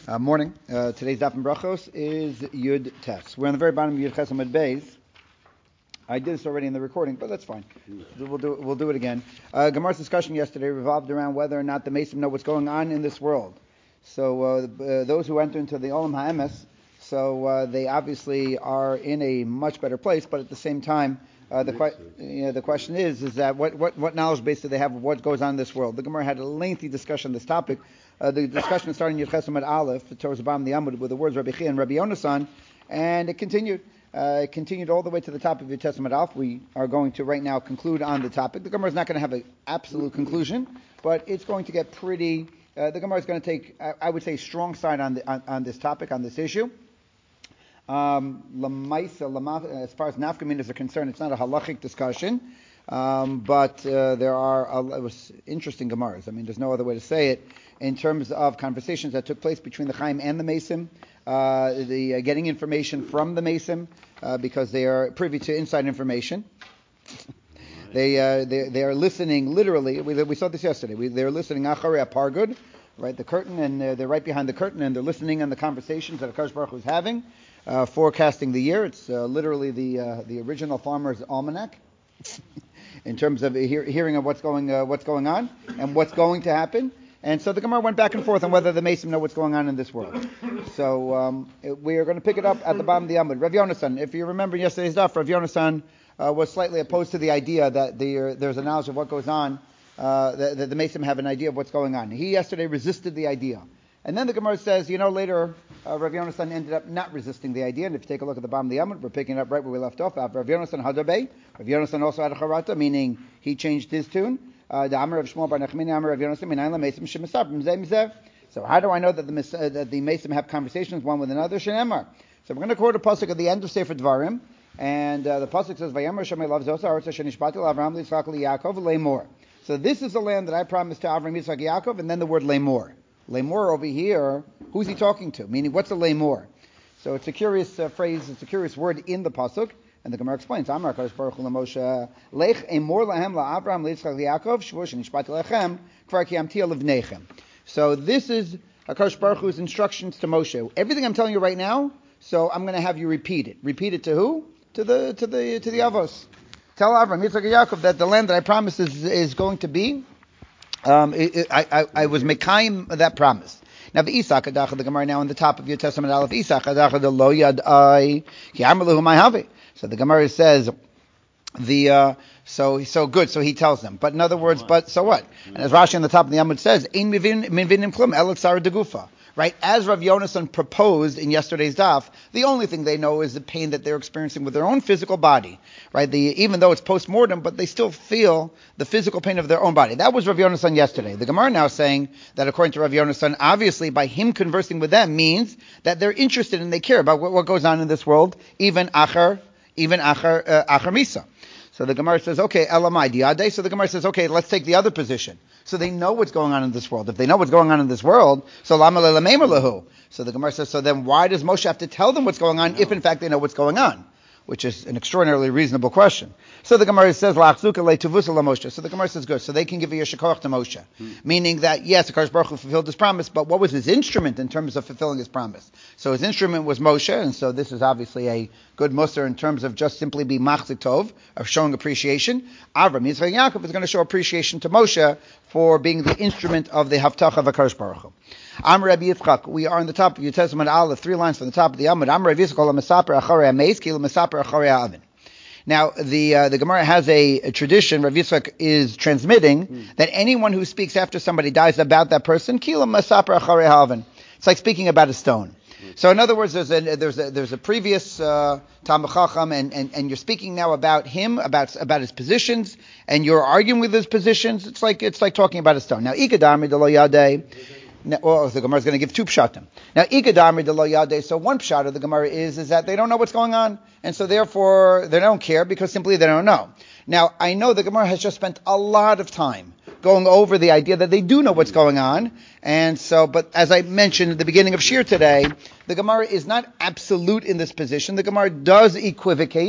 Morning. Today's Daf and Brachos is Yud Tes. We're on the very bottom of Yud Ches Amud Beis. I did this already in the recording, but that's fine. We'll do it again. Gemara's discussion yesterday revolved around whether or not the Mesim know what's going on in this world. So those who enter into the Olam HaEmes, so they obviously are in a much better place, but at the same time, the question is that what knowledge base do they have of what goes on in this world? The Gemara had a lengthy discussion on this topic. The discussion started in Yud Ches Amud Aleph towards the bottom of the Amud with the words Rabbi Chia and Rabbi Yonasan, and it continued. It continued all the way to the top of Yud Ches Amud Aleph. We are going to right now conclude on the topic. The Gemara is not going to have an absolute conclusion, but it's going to get pretty. The Gemara is going to take, I would say, strong side on this topic, on this issue. As far as nafkaminas are concerned, it's not a halachic discussion, but there are it was interesting gemaras. I mean, there's no other way to say it. In terms of conversations that took place between the Chaim and the Mesim, getting information from the Mesim because they are privy to inside information. They are listening literally. We saw this yesterday. They're listening acharei pargud, right? The curtain, and they're right behind the curtain, and they're listening on the conversations that HaKadosh Baruch Hu is having, forecasting the year. It's literally the original Farmer's Almanac in terms of hearing of what's going on and what's going to happen. And so the Gemara went back and forth on whether the Mesim know what's going on in this world. So we are going to pick it up at the bottom of the Amud. Rav Yonasan, if you remember yesterday's daf, Rav Yonasan was slightly opposed to the idea that there's a knowledge of what goes on, that the Mesim have an idea of what's going on. He yesterday resisted the idea. And then the Gemara says, later Rav Yonasan ended up not resisting the idea. And if you take a look at the bottom of the Amud, we're picking it up right where we left off. Rav Yonasan Hadabe. Rav Yonasan also had a charata, meaning he changed his tune. The Amar of Shmuel bar Nachmani, Amar of Yonasan, Minayin LaMesim Shemasaprim Zeh Mizeh. So how do I know that the Mesim have conversations one with another? Shenemar. So we're going to quote a pasuk at the end of Sefer Dvarim, and the pasuk says, "Vayamar Shemay Lav Zosa Aretz Shenishbati L'Avram L'Yitzchak L'Yaakov Le'mor." So this is the land that I promised to Avram, Yitzchak, Yaakov, and then the word Le'mor. Le'mor over here, who's he talking to? Meaning, what's a Le'mor? So it's a curious phrase. It's a curious word in the pasuk. And the Gemara explains, Amar HaKadosh Baruch Hu LaMoshe, Lech emor lahem la'Avram l'Yitzchak l'Yaakov, shvu shenishbati lechem, kvar ki amtia levnechem. So this is HaKadosh Baruch Hu's instructions to Moshe. Everything I'm telling you right now, so I'm going to have you repeat it. Repeat it to who? To the Avos. Tell Avram, Yitzchak, Yaakov that the land that I promised is going to be. I was mekayim that promise. Now the Isaac Adacha, the Gemara now on the top of your Testament Aleph, Isaac Adacha the lo yadai ki amar lehu may have. So the Gemara says so good. So he tells them. But in other words, but so what? And as Rashi on the top of the Amud says, ein mivinim klum el tzara degufa. Right? As Rav Yonasan proposed in yesterday's daf, the only thing they know is the pain that they're experiencing with their own physical body. Right? Even though it's post-mortem, but they still feel the physical pain of their own body. That was Rav Yonasan yesterday. The Gemara now saying that according to Rav Yonasan, obviously by him conversing with them means that they're interested and they care about what goes on in this world, even achar misa. So the Gemara says, okay, elamai diade. So the Gemara says, okay, let's take the other position. So they know what's going on in this world. If they know what's going on in this world, so lama le'lameimar lahu. So the Gemara says, so then why does Moshe have to tell them what's going on if in fact they know what's going on? Which is an extraordinarily reasonable question. So the Gemara says, La'achzuka le'tuvusa la'Moshe. So the Gemara says, good. So they can give a yeshikoch to Moshe. Meaning that, yes, HaKadosh Baruch Hu fulfilled his promise, but what was his instrument in terms of fulfilling his promise? So his instrument was Moshe, and so this is obviously a good mussar in terms of just simply be machzik tov, of showing appreciation. Avram, Yitzchak, Yaakov is going to show appreciation to Moshe for being the instrument of the haftach of HaKadosh Baruch Hu. Amar Rabbi Yitzchak, we are on the top of your Testament Aleph, 3 lines from the top of the Amud. Amar Rabbi Yitzchak, l'mesaper acharei hameis, ki l'mesaper acharei ha'avin. Now, the Gemara has a tradition, Rav Yitzchak is transmitting, that anyone who speaks after somebody dies about that person, ki l'mesaper acharei ha'avin. It's like speaking about a stone. So in other words, there's a previous Talmid Chacham, and you're speaking now about him, about his positions, and you're arguing with his positions. It's like talking about a stone. Now, ikadami de lo yadei. Well, the Gemara is going to give 2 pshatim. Now, ikadami de lo yadei. So one pshat of the Gemara is that they don't know what's going on, and so therefore they don't care because simply they don't know. Now, I know the Gemara has just spent a lot of time going over the idea that they do know what's going on, and so, but as I mentioned at the beginning of Shir today, the Gemara is not absolute in this position. The Gemara does equivocate,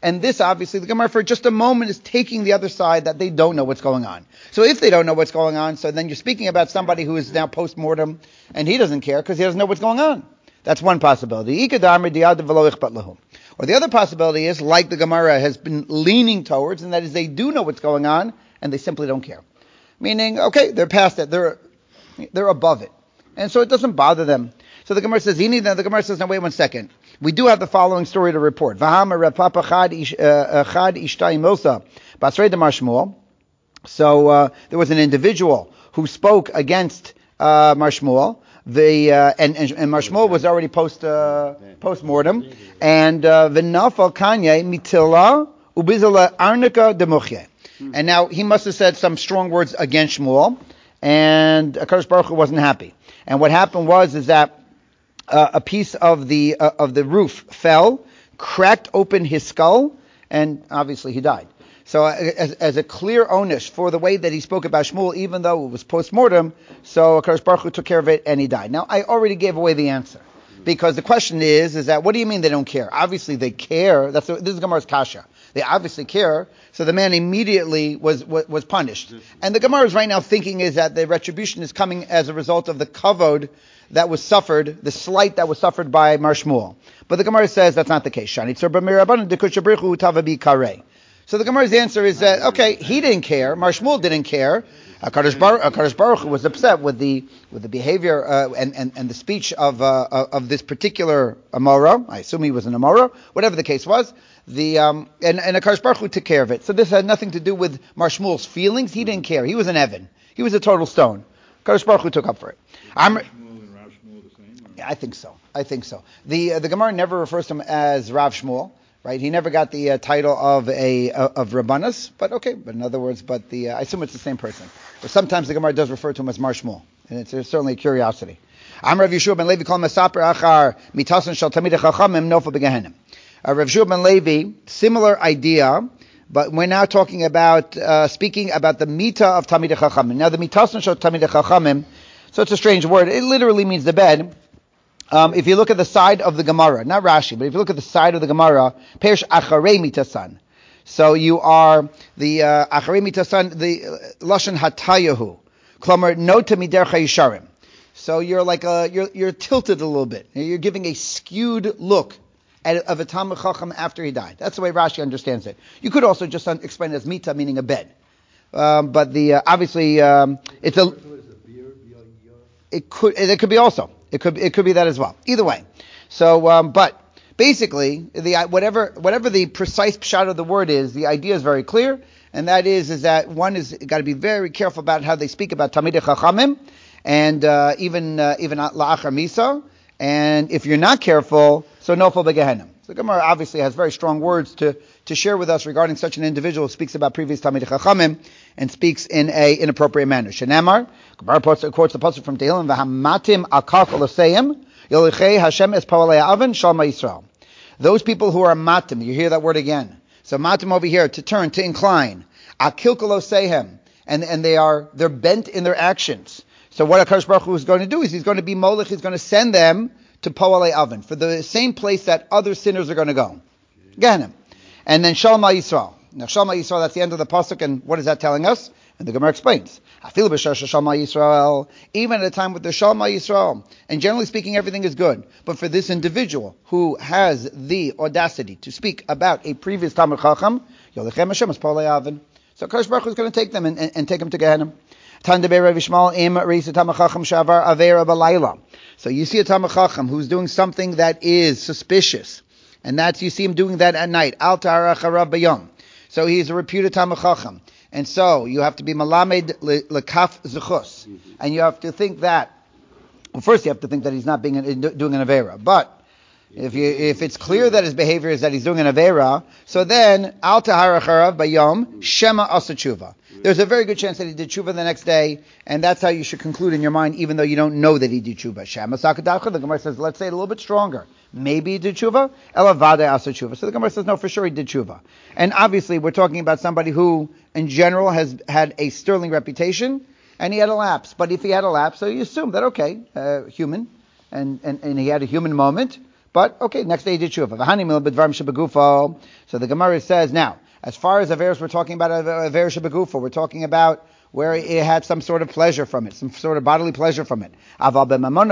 And this, obviously, the Gemara for just a moment is taking the other side that they don't know what's going on. So if they don't know what's going on, so then you're speaking about somebody who is now post-mortem, and he doesn't care because he doesn't know what's going on. That's one possibility. Or the other possibility is, like the Gemara has been leaning towards, and that is they do know what's going on, and they simply don't care. Meaning, okay, they're past it. They're above it. And so it doesn't bother them. So the Gemara says, now wait 1 second. We do have the following story to report. So there was an individual who spoke against Mar Shmuel. And Mar Shmuel was already post-mortem. And v'nafal kanye mitila ubizala arnika demuchye. And now he must have said some strong words against Shmuel, and HaKadosh Baruch Hu wasn't happy. And what happened is that a piece of the roof fell, cracked open his skull, and obviously he died. So as a clear onus for the way that he spoke about Shmuel, even though it was post-mortem, so HaKadosh Baruch Hu took care of it and he died. Now, I already gave away the answer. Because the question is that, what do you mean they don't care? Obviously they care. This is Gemara's kasha. They obviously care. So the man immediately was punished. And the Gemara is right now thinking is that the retribution is coming as a result of the kavod that was suffered, the slight that was suffered by Mar Shmuel. But the Gemara says that's not the case. So the Gemara's answer is that, okay, he didn't care, Mar Shmuel didn't care. HaKadosh Baruch Hu was upset with the behavior and the speech of this particular Amora. I assume he was an Amora, whatever the case was. And HaKadosh Baruch Hu took care of it. So this had nothing to do with Mar Shmuel's feelings. He didn't care. He was an Evan. He was a total stone. HaKadosh Baruch Hu took up for it. Yeah, I think so. The Gemara never refers to him as Rav Shmuel. Right, he never got the title of Rabbanus, but okay. But in other words, I assume it's the same person. But sometimes the Gemara does refer to him as Mar Shmuel, and it's certainly a curiosity. Rav Yeshua ben Levi called Masaper Achar Mitasan Shal Tamid Chachamim Nofa Begehenim. Rav Yeshua ben Levi, similar idea, but we're now talking about speaking about the mita of Tamid Chachamim. Now the Mitasan Shal Tamid Chachamim, so it's a strange word. It literally means the bed. If you look at the side of the Gemara, not Rashi, but if you look at the side of the Gemara, Perish Acharei Mitasan. So you are the Acharei Mitasan, the Lashon Hatayahu. Klomer no Tamidercha Yisharim. So you're like you're tilted a little bit. You're giving a skewed look of a Talmid Chacham after he died. That's the way Rashi understands it. You could also just explain it as Mita, meaning a bed. But obviously it's a. It could be also. It could be that as well. Either way. So, but basically, whatever the precise pshat of the word is, the idea is very clear, and that is that one is got to be very careful about how they speak about Talmidei Chachamim, and even la'achar misa, and if you're not careful, so nofel begehenim. So the Gemara obviously has very strong words to share with us regarding such an individual who speaks about previous Talmidei Chachamim and speaks in an inappropriate manner. Shenamar, Gemara quotes the pasuk from Tehillim, "V'hamatim akaf olaseim yolichei Hashem es pa'alei aven shalma Yisrael." Those people who are matim, you hear that word again. So matim over here, to turn, to incline. Akil koloseim, and they're bent in their actions. So what HaKadosh Baruch Hu is going to do is he's going to be molech, he's going to send them to Po'alei Avon, for the same place that other sinners are going to go. Gehenim. And then Shalma Yisrael. Now Shalma Yisrael, that's the end of the pasuk, and what is that telling us? And the Gemara explains. Afil b'shar Shalma Yisrael, even at a time with the Shalma Yisrael, and generally speaking everything is good, but for this individual who has the audacity to speak about a previous Talmid Chacham, Yolechem Hashem is Po'alei Avon. So HaKadosh Baruch Hu is going to take them and take them to Gehenim. So you see a Talmid Chacham who's doing something that is suspicious, and that's, you see him doing that at night. Al ta'arach harav bayom. So he's a reputed Talmid Chacham, and so you have to be malamed lekaf zuchus, and you have to think that. Well, first you have to think that he's not doing an avera, but if it's clear that his behavior is that he's doing an avera, so then al ta'arach harav bayom shema asa tshuva. There's a very good chance that he did tshuva the next day, and that's how you should conclude in your mind, even though you don't know that he did tshuva. Shema sakadacha, the Gemara says, let's say it a little bit stronger. Maybe he did tshuva, ela vada asa tshuva. So the Gemara says, no, for sure he did tshuva. And obviously, we're talking about somebody who, in general, has had a sterling reputation, and he had a lapse. But if he had a lapse, so you assume that, okay, human, and he had a human moment, But, okay, next day he did tshuva. So the Gemara says, now, as far as Averos, we're talking about Averos Shebegufo. We're talking about where he had some sort of pleasure from it, some sort of bodily pleasure from it. But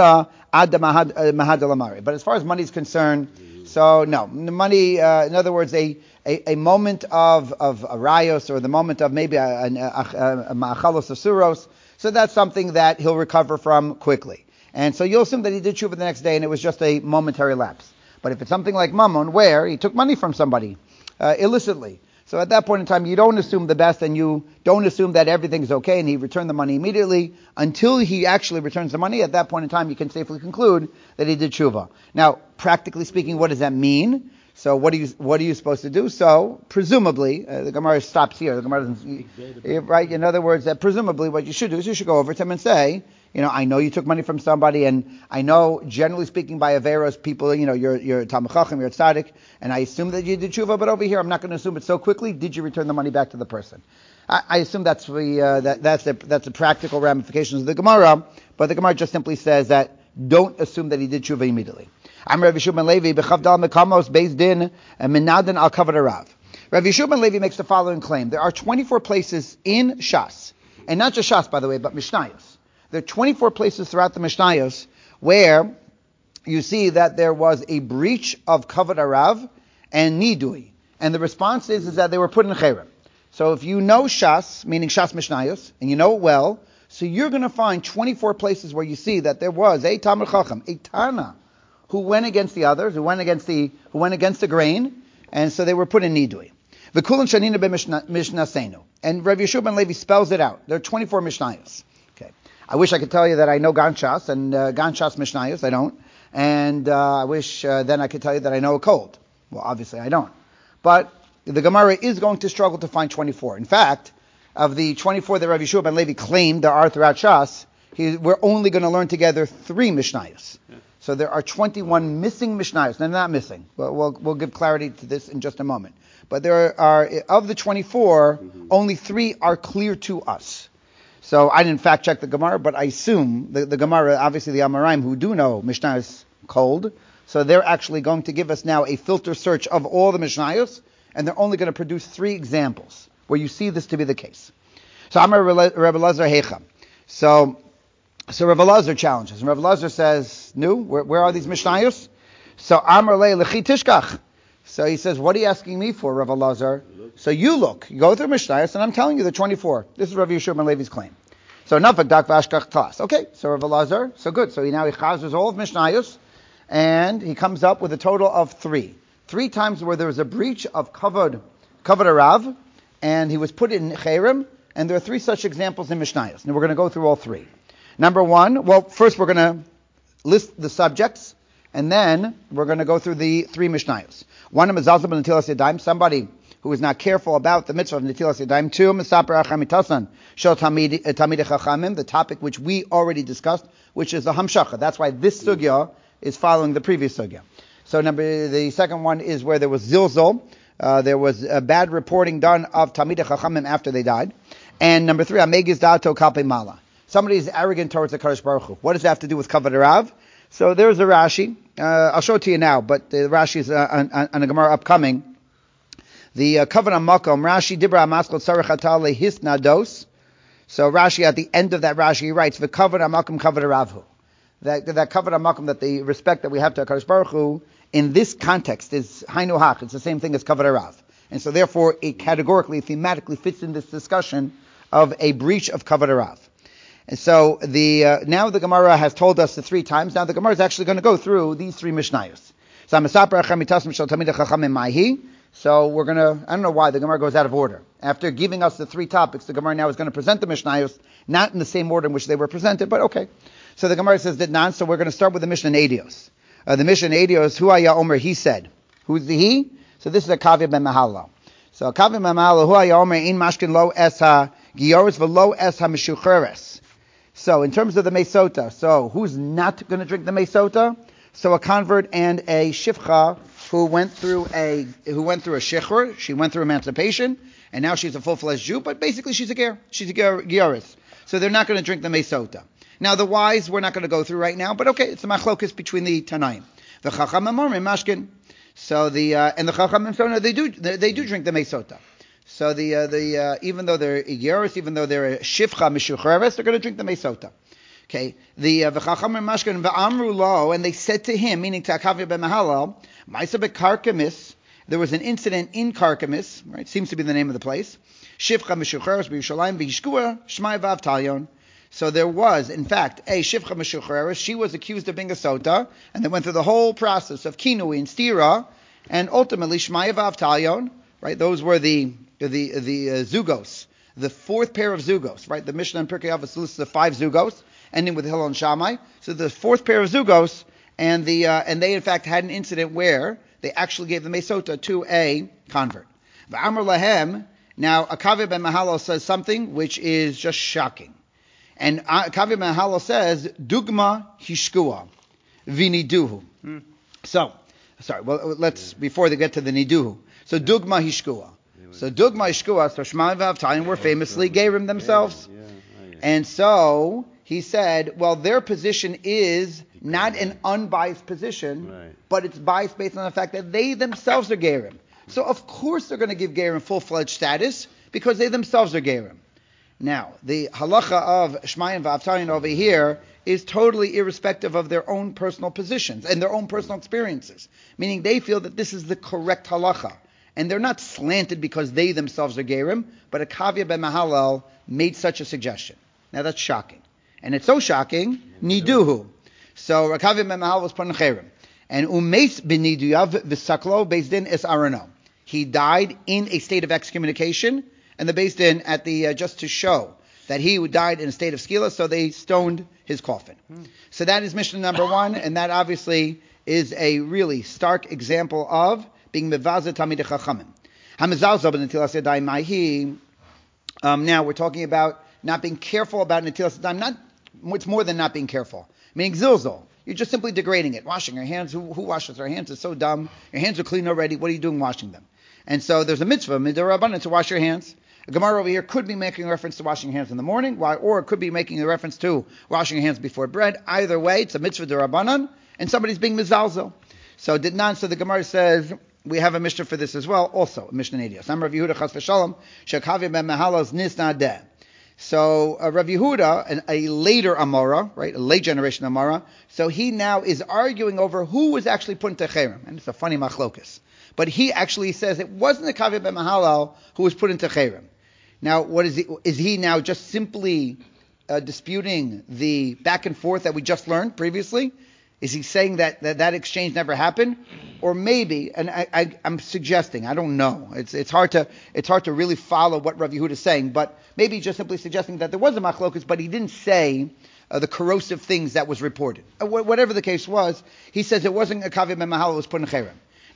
as far as money is concerned, so no. Money, in other words, a moment of arayos, or the moment of maybe a ma'achalos asuros, so that's something that he'll recover from quickly. And so you'll assume that he did tshuva the next day and it was just a momentary lapse. But if it's something like mammon, where he took money from somebody illicitly, so at that point in time, you don't assume the best, and you don't assume that everything's okay, and he returned the money immediately. Until he actually returns the money, at that point in time, you can safely conclude that he did tshuva. Now, practically speaking, what does that mean? So what are you supposed to do? So, presumably, the Gemara stops here. The Gemara doesn't, right? In other words, that presumably what you should do is you should go over to him and say, I know you took money from somebody, and I know, generally speaking, by Averos, people, you're Talmid Chacham, you're a tzaddik, and I assume that you did tshuva, but over here, I'm not going to assume it so quickly. Did you return the money back to the person? I assume that's the practical ramifications of the Gemara, but the Gemara just simply says that don't assume that he did tshuva immediately. I'm Rav Yeshua ben Levi, b'chavdal mekamos beis din minadan al kavod harav. Rav Yeshua ben Levi makes the following claim: there are 24 places in Shas, and not just Shas, by the way, but Mishnayos. There are 24 places throughout the Mishnayos where you see that there was a breach of kavod harav and nidui, and the response is that they were put in cherem. So if you know Shas, meaning Shas Mishnayos, and you know it well, so you're going to find 24 places where you see that there was a Talmid Chacham, a Tana, who went against the others, who went against the grain, and so they were put in nidui. V'kulan shanina b'mishnasenu, and Rav Yeshua ben Levi spells it out. There are 24 Mishnayos. Okay, I wish I could tell you that I know Gan Shas and Gan Shas Mishnayos. I don't, and I wish then I could tell you that I know a cold. Well, obviously I don't, but the Gemara is going to struggle to find 24. In fact, of the 24 that Rav Yeshua ben Levi claimed there are throughout Shas, we're only going to learn together 3 Mishnayos. Yeah. So there are 21 missing Mishnayos. They're not missing. We'll give clarity to this in just a moment. But there are, of the 24, only 3 are clear to us. So I didn't fact check the Gemara, but I assume the Gemara, obviously the Amoraim, who do know Mishnayos cold, so they're actually going to give us now a filter search of all the Mishnayos, and they're only going to produce 3 examples where you see this to be the case. So Amar Rebbe Elazar Heicha. So Rebbe Elazar challenges, and Rebbe Elazar says, "No, where are these Mishnayos?" So Amar Le Lechi Tishkach. So he says, "What are you asking me for, Rebbe Elazar?" So you look, you go through Mishnayos, and I'm telling you the 24. This is Rav Yeshua ben Levi's claim. So Nafak Dak Vashkach Klas. Okay, so Rebbe Elazar, so good. So he chazers all of Mishnayos, and he comes up with a total of 3. 3 times where there was a breach of kavod harav, and he was put in cherem, and there are 3 such examples in Mishnayos. Now we're going to go through all 3. Number 1, first we're going to list the subjects, and then we're going to go through the 3 Mishnayos. 1, Mezalzel b'Netilas Yadayim, somebody who is not careful about the mitzvah of Netilas Yadayim. 2, Mesaper Achamitasan Shel Tamidei Chachamim, the topic which we already discussed, which is the Hamshacha. That's why this sugya is following the previous sugya. So the second one is where there was zilzol. There was a bad reporting done of Tamidei Chachamim after they died. And number 3, Amegiz Dato Kalpei Mala. Somebody is arrogant towards the Kadosh Baruch Hu. What does that have to do with Kavod Harav? So there's a Rashi. I'll show it to you now, but the Rashi is on a Gemara upcoming. The Kavod HaMakom, Rashi Dibra HaMaskal Tzarech Atah Lehis Nados. So Rashi, at the end of that Rashi, he writes, V'Kavod HaMakom Kavod Haravhu. That Kavod HaMakom, that the respect that we have to HaKadosh Baruch Hu, in this context is Hainu Hach. It's the same thing as Kavod Harav. And so therefore, it categorically, thematically fits in this discussion of a breach of Kavod Harav. And so now the Gemara has told us the 3 times. Now the Gemara is actually going to go through these 3 Mishnayos. So we're going to, I don't know why the Gemara goes out of order. After giving us the 3 topics, the Gemara now is going to present the Mishnayos, not in the same order in which they were presented, but okay. So the Gemara says that non, so we're going to start with the Mishnah in Eidos. The Mishnah in Eidos, Hu Haya Omer, he said. Who's the he? So this is a Kavya ben Mahalo. So Kavya ben Mahalo, Hu Haya Omer, in Mashkin lo es ha Gioris v'lo es ha Meshucheres. So in terms of the Mesota, so who's not going to drink the Mesota? So a convert and a shifcha who went through a shechur, she went through emancipation, and now she's a full-fledged Jew, but basically she's a ger, she's a gioris. So they're not going to drink the Mesota. Now the wise we're not going to go through right now, but okay, it's a machlokis between the Tanaim. The Chachamim Omrim Mashkin. So and the Chachamim, so no, they do drink the Mesota. So even though they're Igeris, even though they're Shifcha Mishucheres, they're going to drink the Mesota. Okay, the Chachamim Mashkin V'amru Lo, and they said to him, meaning to Akavya ben Mahalal, Ma'isa beKarkamis. There was an incident in Karkamis, right? Seems to be the name of the place. Shifcha Mishucheres b'Yushalayim v'Yishkua Shmai Vav Talyon. So there was, in fact, a Shifcha Meshucheres. She was accused of being a Sota, and they went through the whole process of Kinui and Stira, and ultimately Shmaya Vav Talyon, right? Those were the Zugos, the fourth pair of Zugos, right? The Mishnah and Pirkei Avos lists the 5 Zugos, ending with Hillel and Shammai. So the fourth pair of Zugos, and they in fact had an incident where they actually gave the Mesota to a convert. V'amar lahem. Now Akavya ben Mahalal says something which is just shocking. And Akavya ben Mahalal says, Dugma hishkua v'niduhu. So, before they get to the niduhu. So Dugma hishkua. So Dugma hishkua, so Shmai Vav Talyon were famously Gerim themselves. And so he said, well, their position is not an unbiased position, but it's biased based on the fact that they themselves are Gerim. So of course they're going to give Gerim full-fledged status because they themselves are Gerim. Now, the halacha of Shmai and Vav Talyon over here is totally irrespective of their own personal positions and their own personal experiences, meaning they feel that this is the correct halacha. And they're not slanted because they themselves are Gerim, but Akavya ben Mahalal made such a suggestion. Now that's shocking. And it's so shocking, Niduhu. So Akavya ben Mahalal was put in Cherem. And Umeis bin Niduyav v'saklo Beis Din es Arono. He died in a state of excommunication, and the Beis Din, at the just to show that he died in a state of skila, so they stoned his coffin. So that is Mishnah number 1, and that obviously is a really stark example of being mevaza Talmidei Chachamim. Hamizalzel b'netilas yadayim ma'hi. Now we're talking about not being careful about netilas yadayim. It's more than not being careful. Meaning zilzol. You're just simply degrading it. Washing your hands. Who washes their hands? It's so dumb. Your hands are clean already. What are you doing washing them? And so there's a mitzvah, midirabanan, to wash your hands. A Gemara over here could be making reference to washing your hands in the morning, or it could be making a reference to washing your hands before bread. Either way, it's a mitzvah derabanan, and somebody's being mizalzel. So the Gemara says, we have a Mishnah for this as well, also a Mishnah in Eidos. I'm Rav Yehuda Chas v'Shalom, Shekavya ben Mahalal's nisnadeh. So Rav Yehuda, a later Amora, right, a late generation Amora, so he now is arguing over who was actually put into Cherem. And it's a funny machlokus. But he actually says it wasn't the Akavya ben Mahalal who was put into Cherem. Now, what is he? Is he now just simply disputing the back and forth that we just learned previously? Is he saying that exchange never happened? Or maybe, and I'm suggesting, I don't know. It's hard to really follow what Rav Yehuda is saying, but maybe just simply suggesting that there was a machlokus, but he didn't say the corrosive things that was reported. Whatever the case was, he says it wasn't Akavya ben Mahalal was put in Cherem.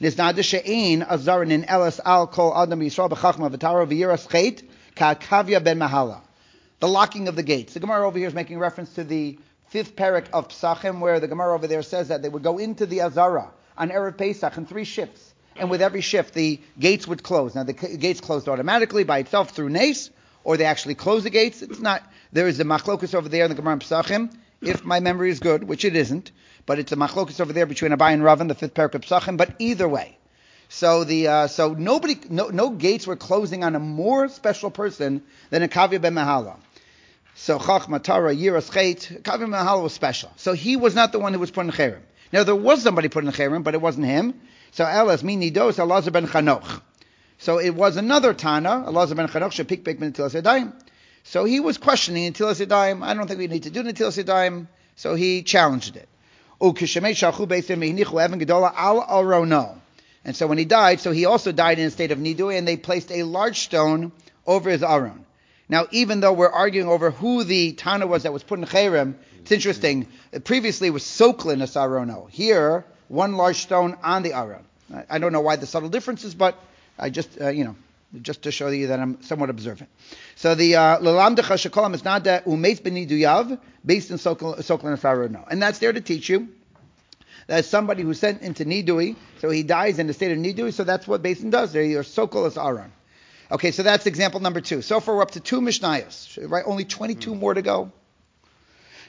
The locking of the gates. The Gemara over here is making reference to the 5th parak of Pesachim, where the Gemara over there says that they would go into the Azara on Erev Pesach in 3 shifts. And with every shift, the gates would close. Now, the gates closed automatically by itself through Nes, or they actually close the gates. It's not. There is a machlokus over there in the Gemara in Pesachim, if my memory is good, which it isn't. But it's a machlokus over there between Abai and Ravan, the 5th parak of Pesachim. But either way. So no gates were closing on a more special person than a Akavya ben Mahalal. So Chachma, Tara, Yiras, Chet, Akavya ben Mahalal was special. So he was not the one who was put in Cherem. Now there was somebody put in Cherem, but it wasn't him. So Elas Mini Dos Elazar ben Chanoch. So it was another Tana, Elazar ben Chanoch, Shepik Bek ben Netilas Yadayim. So he was questioning Netilas Yadayim. I don't think we need to do Netilas Yadayim. So he challenged it. Ukishemei Shalchu Beisim Mehinichu Evan Gedola Al Arono. And so when he died, so he also died in a state of nidui, and they placed a large stone over his aron. Now, even though we're arguing over who the Tana was that was put in Cherem, it's interesting. Previously, it was Soklin as arono. Here, one large stone on the aron. I don't know why the subtle differences, but I just, just to show you that I'm somewhat observant. So the Lalamdecha Shekolam is not that Umeis Beniduyav, based in Soklin as arono. And that's there to teach you. That's somebody who's sent into Nidui, so he dies in the state of Nidui, so that's what Beis Din does. They're your Sokol as Aron. Okay, so that's example number 2. So far we're up to 2 Mishnayos, right? Only 22 more to go.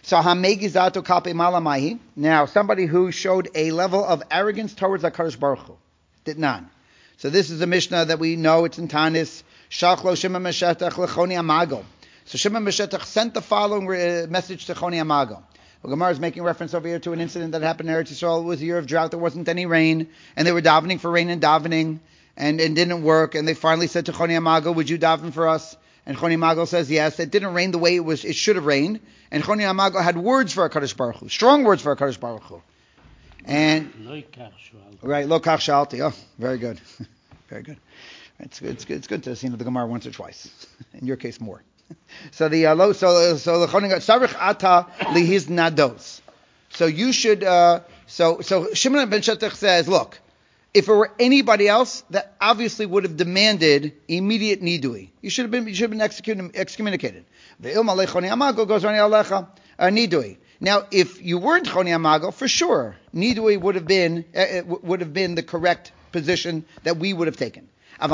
So hamegizato kalpe malamahi. Now, somebody who showed a level of arrogance towards HaKadosh Baruch Hu. Did not. So this is a Mishnah that we know, it's in Tanis. Shachlo Shimon Meshetach lechoni amago. So Shimon Meshetach sent the following message to Choni Amago. Well, Gemara is making reference over here to an incident that happened in Eretz Yisrael. It was a year of drought. There wasn't any rain. And they were davening for rain and davening. And it didn't work. And they finally said to Choni Amago, would you daven for us? And Choni Amago says yes. It didn't rain the way it should have rained. And Choni Amago had words for HaKadosh Baruch Hu. Strong words for HaKadosh Baruch Hu. And right, lo kach shalti. Oh, very good, very good. It's good to see the Gemara once or twice. In your case, more. So the Chonin got sarich ata lihiz nados. So you should. So Shimon ben Shetach says, look, if it were anybody else, that obviously would have demanded immediate nidui. You should have been excommunicated. The ilma lechoni amago goes rani alecha nidui. Now, if you weren't Choni Amago, for sure, Nidui would have been the correct position that we would have taken. But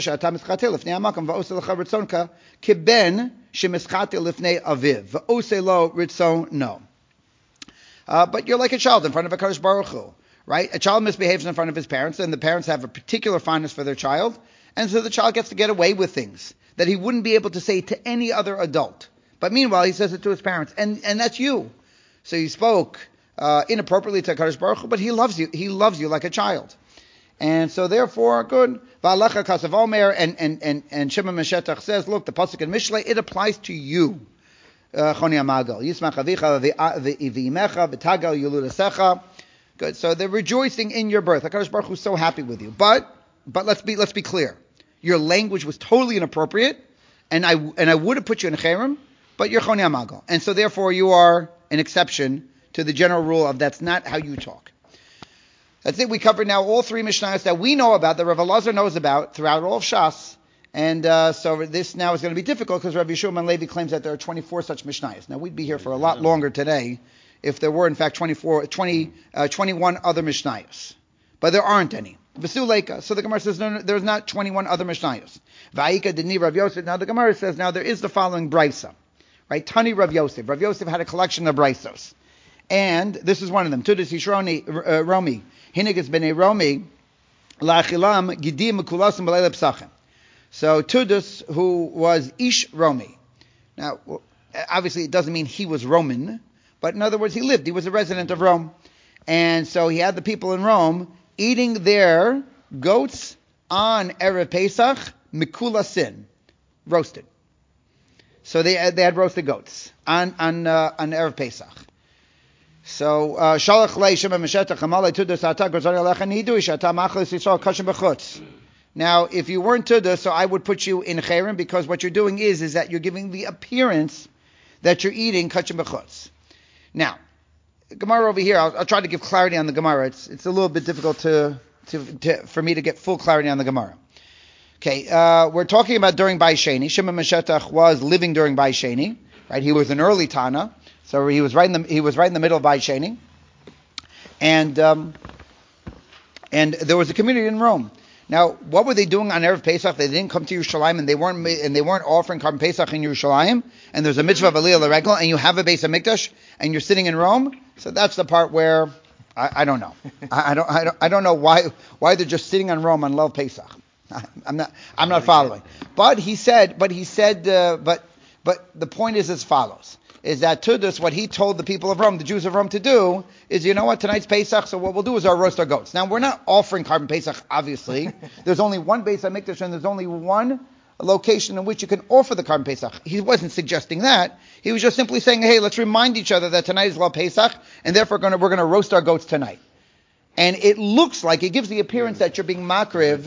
you're like a child in front of a Kadosh Baruch Hu, right? A child misbehaves in front of his parents, and the parents have a particular fondness for their child, and so the child gets to get away with things that he wouldn't be able to say to any other adult. But meanwhile, he says it to his parents, and that's you. So you spoke inappropriately to HaKadosh Baruch Hu, but he loves you. He loves you like a child. And so therefore, good. V'alecha kasav omer, and Shimon Meshetach says, look, the pasuk in Mishlei, it applies to you, Choni Amago. Yismach avicha v'imecha v'tagal yuludasecha. Good. So they're rejoicing in your birth. HaKadosh Baruch Hu is so happy with you. But let's be clear. Your language was totally inappropriate, and I would have put you in cherem, but you're Choni Amago. And so therefore you are an exception to the general rule of that's not how you talk. That's it. We covered now all three Mishnayos that we know about, that Rav Elazar knows about throughout all of Shas. And so this now is going to be difficult because Rav Yeshua Levi claims that there are 24 such Mishnayos. Now we'd be here for a lot longer today if there were in fact 21 other Mishnayos. But there aren't any. V'suleka. So the Gemara says no, there's not 21 other Mishnayos. Va'ika didni Rav Yosef. Now the Gemara says now there is the following brisa. Right, Tani Rav Yosef. Rav Yosef had a collection of braisos, and this is one of them. Tudas Yishroni Romi Hinigas b'nei Romi la'achilam gidim mekulasim b'leil psachim. So Tudas, who was Ish Romi. Now, obviously, it doesn't mean he was Roman, but in other words, he lived. He was a resident of Rome, and so he had the people in Rome eating their goats on Erev Pesach mikulasin, roasted. So they had roasted goats on Erev Pesach. So Shalach lei Shimon Meshetach Hamalei Tudas Ata Gozari Alecha Nidui Shata Machlis Yisrael Kashim B'chutz. Now, if you weren't Tudas, so I would put you in Cherem, because what you're doing is that you're giving the appearance that you're eating Kashim B'chutz. Now, Gemara over here, I'll try to give clarity on the Gemara. It's a little bit difficult for me to get full clarity on the Gemara. Okay, we're talking about during Bai Sheni. Shimon Meshetach was living during Bai Sheni, right? He was an early Tana, so he was right in the middle of Bai Sheni, and there was a community in Rome. Now, what were they doing on Erev Pesach? They didn't come to Yerushalayim, and they weren't offering Karban Pesach in Yerushalayim. And there's a mitzvah of Aliyah L'Regel, and you have a Beis HaMikdash, and you're sitting in Rome. So that's the part where I don't know. I don't know why they're just sitting on Rome on Love Pesach. I'm not following. But the point is as follows: is that Tudas, what he told the people of Rome, the Jews of Rome, to do is, you know what, tonight's Pesach, so what we'll do is roast our goats. Now, we're not offering Karban Pesach, obviously. There's only one Beis HaMikdash, and there's only one location in which you can offer the Karban Pesach. He wasn't suggesting that. He was just simply saying, hey, let's remind each other that tonight is Love Pesach, and therefore we're going to roast our goats tonight. And it looks like, it gives the appearance that you're being makriv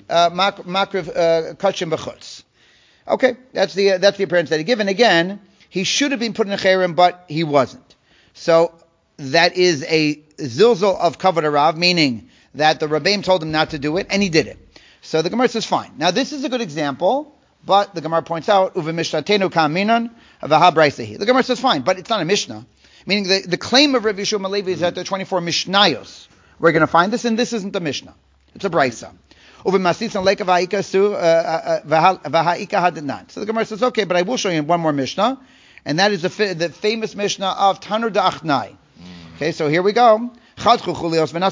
kachim b'chutz. Okay, that's the appearance that he gave. And again, he should have been put in a cherem, but he wasn't. So that is a zilzal of kavod harav, meaning that the Rabbeim told him not to do it, and he did it. So the Gemara says, fine. Now this is a good example, but the Gemara points out, uve mishnatenu kaminan v'ha braisehi. The Gemara says, fine, but it's not a mishnah. Meaning the claim of Rav Yeshua Levi is that there are 24 mishnayos. We're going to find this, and this isn't a mishnah. It's a brisa. So the Gemara says, okay, but I will show you one more mishnah, And that is the famous Mishnah of Tanur Da'achnai. Okay, so here we go. So you had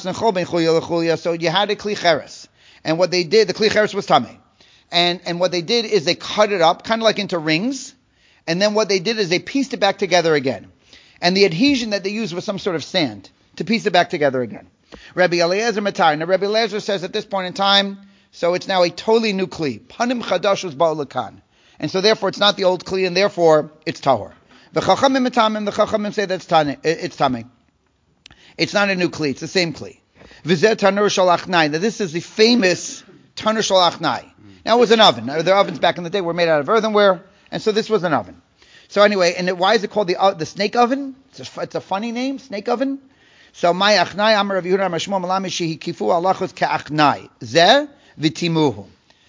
a Kli Cheres. And what they did, the Kli Cheres was Tameh. And what they did is they cut it up, kind of like into rings. And then what they did is they pieced it back together again. And the adhesion that they used was some sort of sand to piece it back together again. Rabbi Eliezer Matar. Now Rabbi Eliezer says at this point in time, so it's now a totally new Kli. Panim Chadashus Ba'ulakan. And so therefore it's not the old Kli, and therefore it's Tahor. The Chachamim say that's it's Tameh. It's not a new Kli, it's the same Kli. V'zeh Tanur Shalachnai. Now this is the famous Tanur Shalachnai. Now it was an oven. The ovens back in the day were made out of earthenware, and so this was an oven. So anyway, why is it called the snake oven? It's a funny name, snake oven. So my achnai amar Rav Yehuda Mashmo Malami shehi kifu alachos ka'achnai zeh v'timuhu.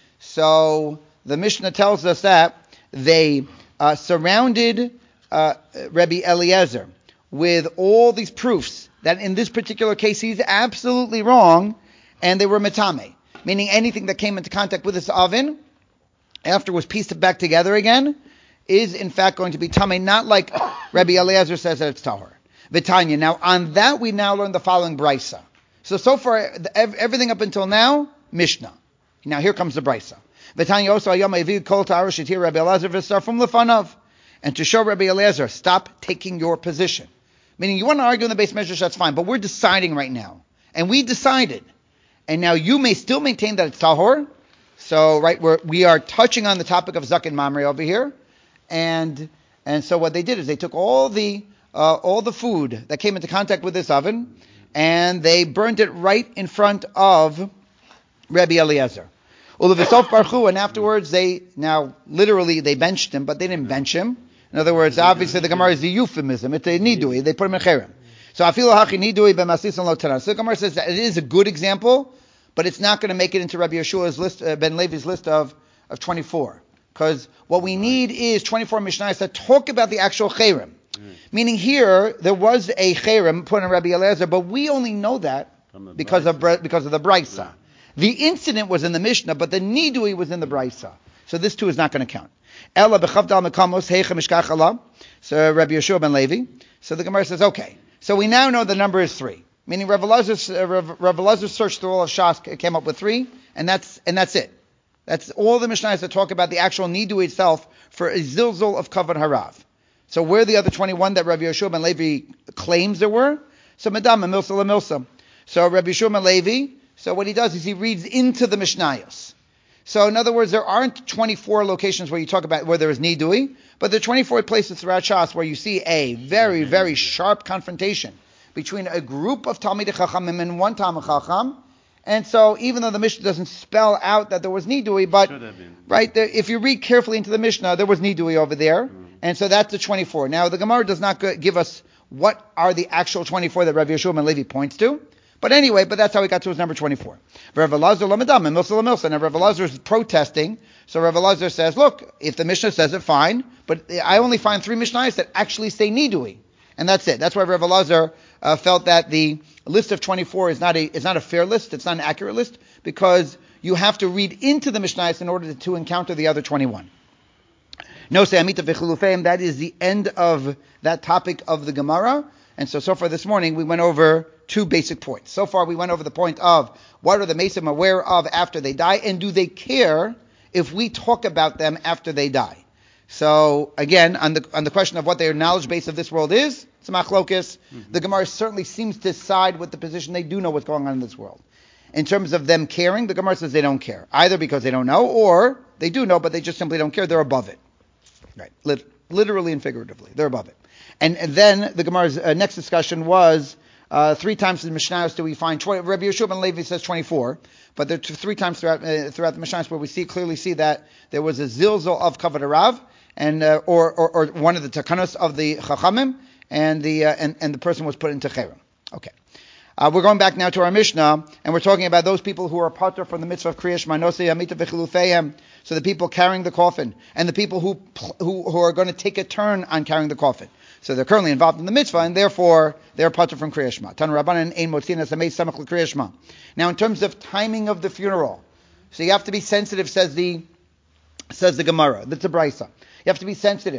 So the Mishnah tells us that they surrounded Rabbi Eliezer with all these proofs that in this particular case he's absolutely wrong, and they were metame, meaning anything that came into contact with this oven after it was pieced back together again is in fact going to be tameh, not like Rabbi Eliezer says that it's tahor. V'tanya. Now on that we now learn the following brisa. So far everything up until now Mishnah. Now here comes the brisa. V'tanya also ayom eviv kol ta'ar shetir Rabbi Eliezer v'sar from lefanav, and to show Rabbi Eliezer, stop taking your position. Meaning you want to argue in the base measure, that's fine, but we're deciding right now, and we decided, and now you may still maintain that it's tahor. So right, we are touching on the topic of zaken mamre over here. And so what they did is they took all the food that came into contact with this oven, and they burned it right in front of Rabbi Eliezer. And afterwards they benched him, but they didn't bench him. In other words, obviously the Gemara is the euphemism. It's a nidui. They put him in cherem. So afilu hachi nidui b'masisan lo tanan. So the Gemara says that it is a good example, but it's not going to make it into Rabbi Yeshua's list, Ben Levi's list of 24. Because what we need is 24 Mishnayos that talk about the actual cherem. Meaning here, there was a cherem put on Rabbi Eliezer, but we only know that because of the Brisa. The incident was in the Mishnah, but the nidui was in the Brisa. So this too is not going to count. Ella b'chavdal mekamos heicha mishkach Allah. So Rabbi Yeshua ben Levi. So the Gemara says, okay. So we now know the number is 3. Meaning Rav Elazar searched through all of Shas, came up with 3, and that's it. That's all the Mishnayos that talk about the actual nidui itself for a zilzol of kavod harav. So where are the other 21 that Rabbi Yeshua ben Levi claims there were? So Madam Milsa LaMilsa. So Rabbi Yeshua ben Levi, so what he does is he reads into the Mishnayos. So in other words, there aren't 24 locations where you talk about where there is nidui, but there are 24 places throughout Shas where you see a very, very sharp confrontation between a group of Talmidei Chachamim and one Talmid Chacham. And so even though the Mishnah doesn't spell out that there was nidui, but right there, if you read carefully into the Mishnah, there was nidui over there, and so that's the 24. Now the Gemara does not give us what are the actual 24 that Rabbi Yeshua ben Levi points to. But anyway, that's how he got to his number 24. Rav Elazar Lamadam and Milsa LaMilsa. Now Rav Elazar is protesting. So Rav Elazar says, look, if the Mishnah says it, fine. But I only find 3 Mishnayos that actually say nidui. And that's it. That's why Rav Elazar felt that the list of 24 is not a fair list. It's not an accurate list because you have to read into the Mishnayos in order to encounter the other 21. No, say Amita v'chilufeim. That is the end of that topic of the Gemara. And so far this morning we went over 2 basic points. So far we went over the point of what are the Mesim aware of after they die, and do they care if we talk about them after they die? So again, on the question of what their knowledge base of this world is, it's a machlokes. The Gemara certainly seems to side with the position they do know what's going on in this world. In terms of them caring, the Gemara says they don't care, either because they don't know, or they do know but they just simply don't care. They're above it, right? Literally and figuratively, they're above it. And then the Gemara's next discussion was 3 times in the Mishnayos do we find 20. Rabbi Yeshua ben Levi says 24, but there are 3 times throughout the Mishnayos where we clearly see that there was a zilzol of kavod harav, and or one of the takanos of the chachamim, and the person was put into cherem. Okay. We're going back now to our Mishnah, and we're talking about those people who are patur from the mitzvah of Kriyash Manosei Amita v'chilufeim. So the people carrying the coffin, and the people who are going to take a turn on carrying the coffin. So they're currently involved in the mitzvah, and therefore they're patur from Kriyash Ma. Tan Rabbanan ein motzinas amei samach l'Kriyash Ma. Now, in terms of timing of the funeral, so you have to be sensitive, says the Gemara. That's a brisa. You have to be sensitive.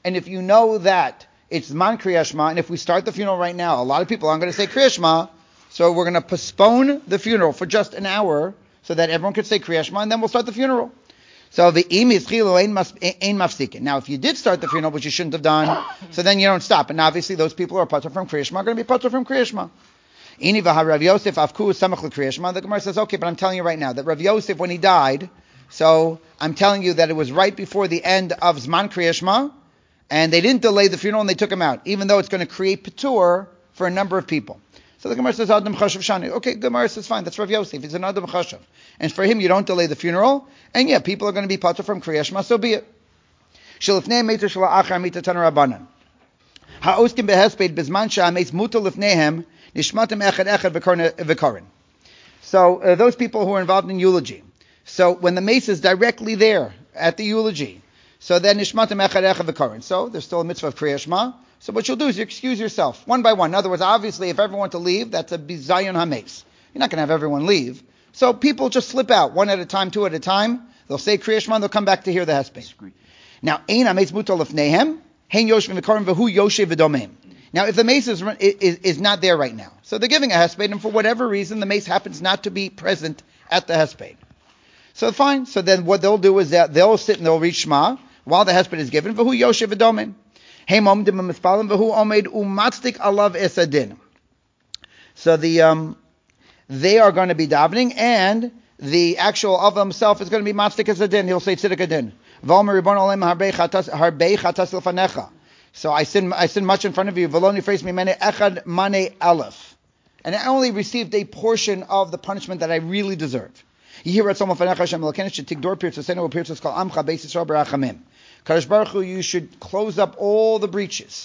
and if you know that it's Zman Kriya Shema, and if we start the funeral right now, a lot of people aren't going to say Kriya Shema, so we're going to postpone the funeral for just an hour so that everyone could say Kriya Shema, and then we'll start the funeral. So the im is chilu ein mafsikin. Now, if you did start the funeral, which you shouldn't have done, so then you don't stop. And obviously, those people who are patur from Kriya Shema are going to be patur from Kriya Shema. Ini v'ha Rav Yosef avku samach l'Kriya Shema. The Gemara says, okay, but I'm telling you right now that Rav Yosef, when he died, so I'm telling you that it was right before the end of Zman Kriya Shema, and they didn't delay the funeral and they took him out, even though it's going to create patur for a number of people. So the Gemara says, Adam Chashav Shani. Okay, Gemara says, fine, that's Rav Yosef. He's an Adam Chashav. And for him, you don't delay the funeral. And yeah, people are going to be patur from Kriya Shema, so be it. Shalifnei meter shala achar mita tanar rabbanan. Ha'oskim behesped bezman sha'ameis muta lifnehem nishmatim echad echad v'karin. So those people who are involved in eulogy. So when the mace is directly there at the eulogy, so then nishmatim echad echad v'karin. So there's still a mitzvah of Kriya Shema. So what you'll do is you excuse yourself, one by one. In other words, obviously, if everyone wants to leave, that's a bizayon hametz. You're not going to have everyone leave. So people just slip out, one at a time, two at a time. They'll say Kriya Shema, they'll come back to hear the hesped. Now, ein hametz mutal lefnehem, hein yoshvim v'karim v'hu yoshev v'domem. Now, if the mace is not there right now, so they're giving a hesped, and for whatever reason, the mace happens not to be present at the hesped. So fine. So then what they'll do is that they'll sit and they'll read Shema while the hesped is given, v'hu yoshev v'domem. So they are going to be davening, and the actual of himself is going to be matzdik as a din. He'll say tziddik adin. So I sin much in front of you. And I only received a portion of the punishment that I really deserve. Kadosh Baruch Hu, you should close up all the breaches.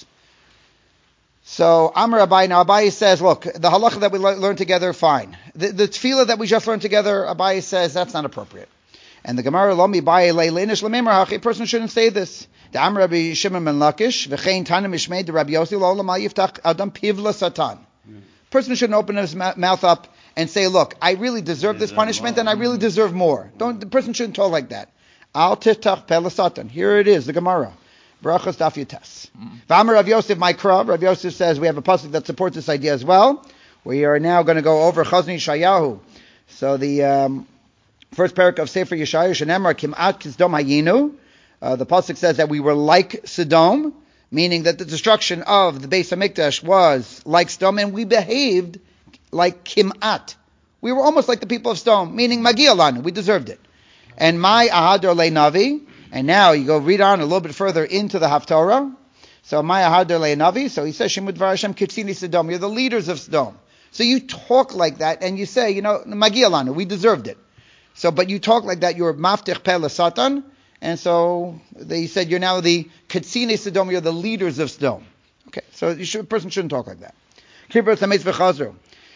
So Amar Abai, now Abai says, look, the halacha that we learned together, fine. The tefillah that we just learned together, Abai says that's not appropriate. And the Gemara, Lomi Bai Leilenish Lememar, a person shouldn't say this. The Amar Rabbi Shimon ben Lakish, V'chein Tanim Ishmei, the Rabbi Yossi, Lo Lama Yiftach Adam Pivla Satan. Person shouldn't open his mouth up and say, look, I really deserve this punishment and I really deserve more. The person shouldn't talk like that. Al tiftach peh l'satan. Here it is, the Gemara. Brachos daf Yutes. V'amar Rav Yosef Ma'ikra. Rav Yosef says we have a pasuk that supports this idea as well. We are now going to go over Chazni Yeshayahu. So the first parak of Sefer Yeshayahu, Shenemar Kim'at Kisdom Hayinu. The pasuk says that we were like Sodom, meaning that the destruction of the Beis Hamikdash was like Sodom, and we behaved like Kim'at. We were almost like the people of Sodom, meaning Magia Lanu. We deserved it. And my ahador le navi, and now you go read on a little bit further into the Haftorah. So my ahador le navi, so he says, Shemud Dvar Hashem Kitzini Sodom, you're the leaders of Sodom. So you talk like that, and you say, Magia Lanu, we deserved it. So, but you talk like that, you're maftich peh l'satan, and so they said, you're now the Kitzini Sodom, you're the leaders of Sodom. Okay, so a person shouldn't talk like that. Kibbutz hametz v'chazru.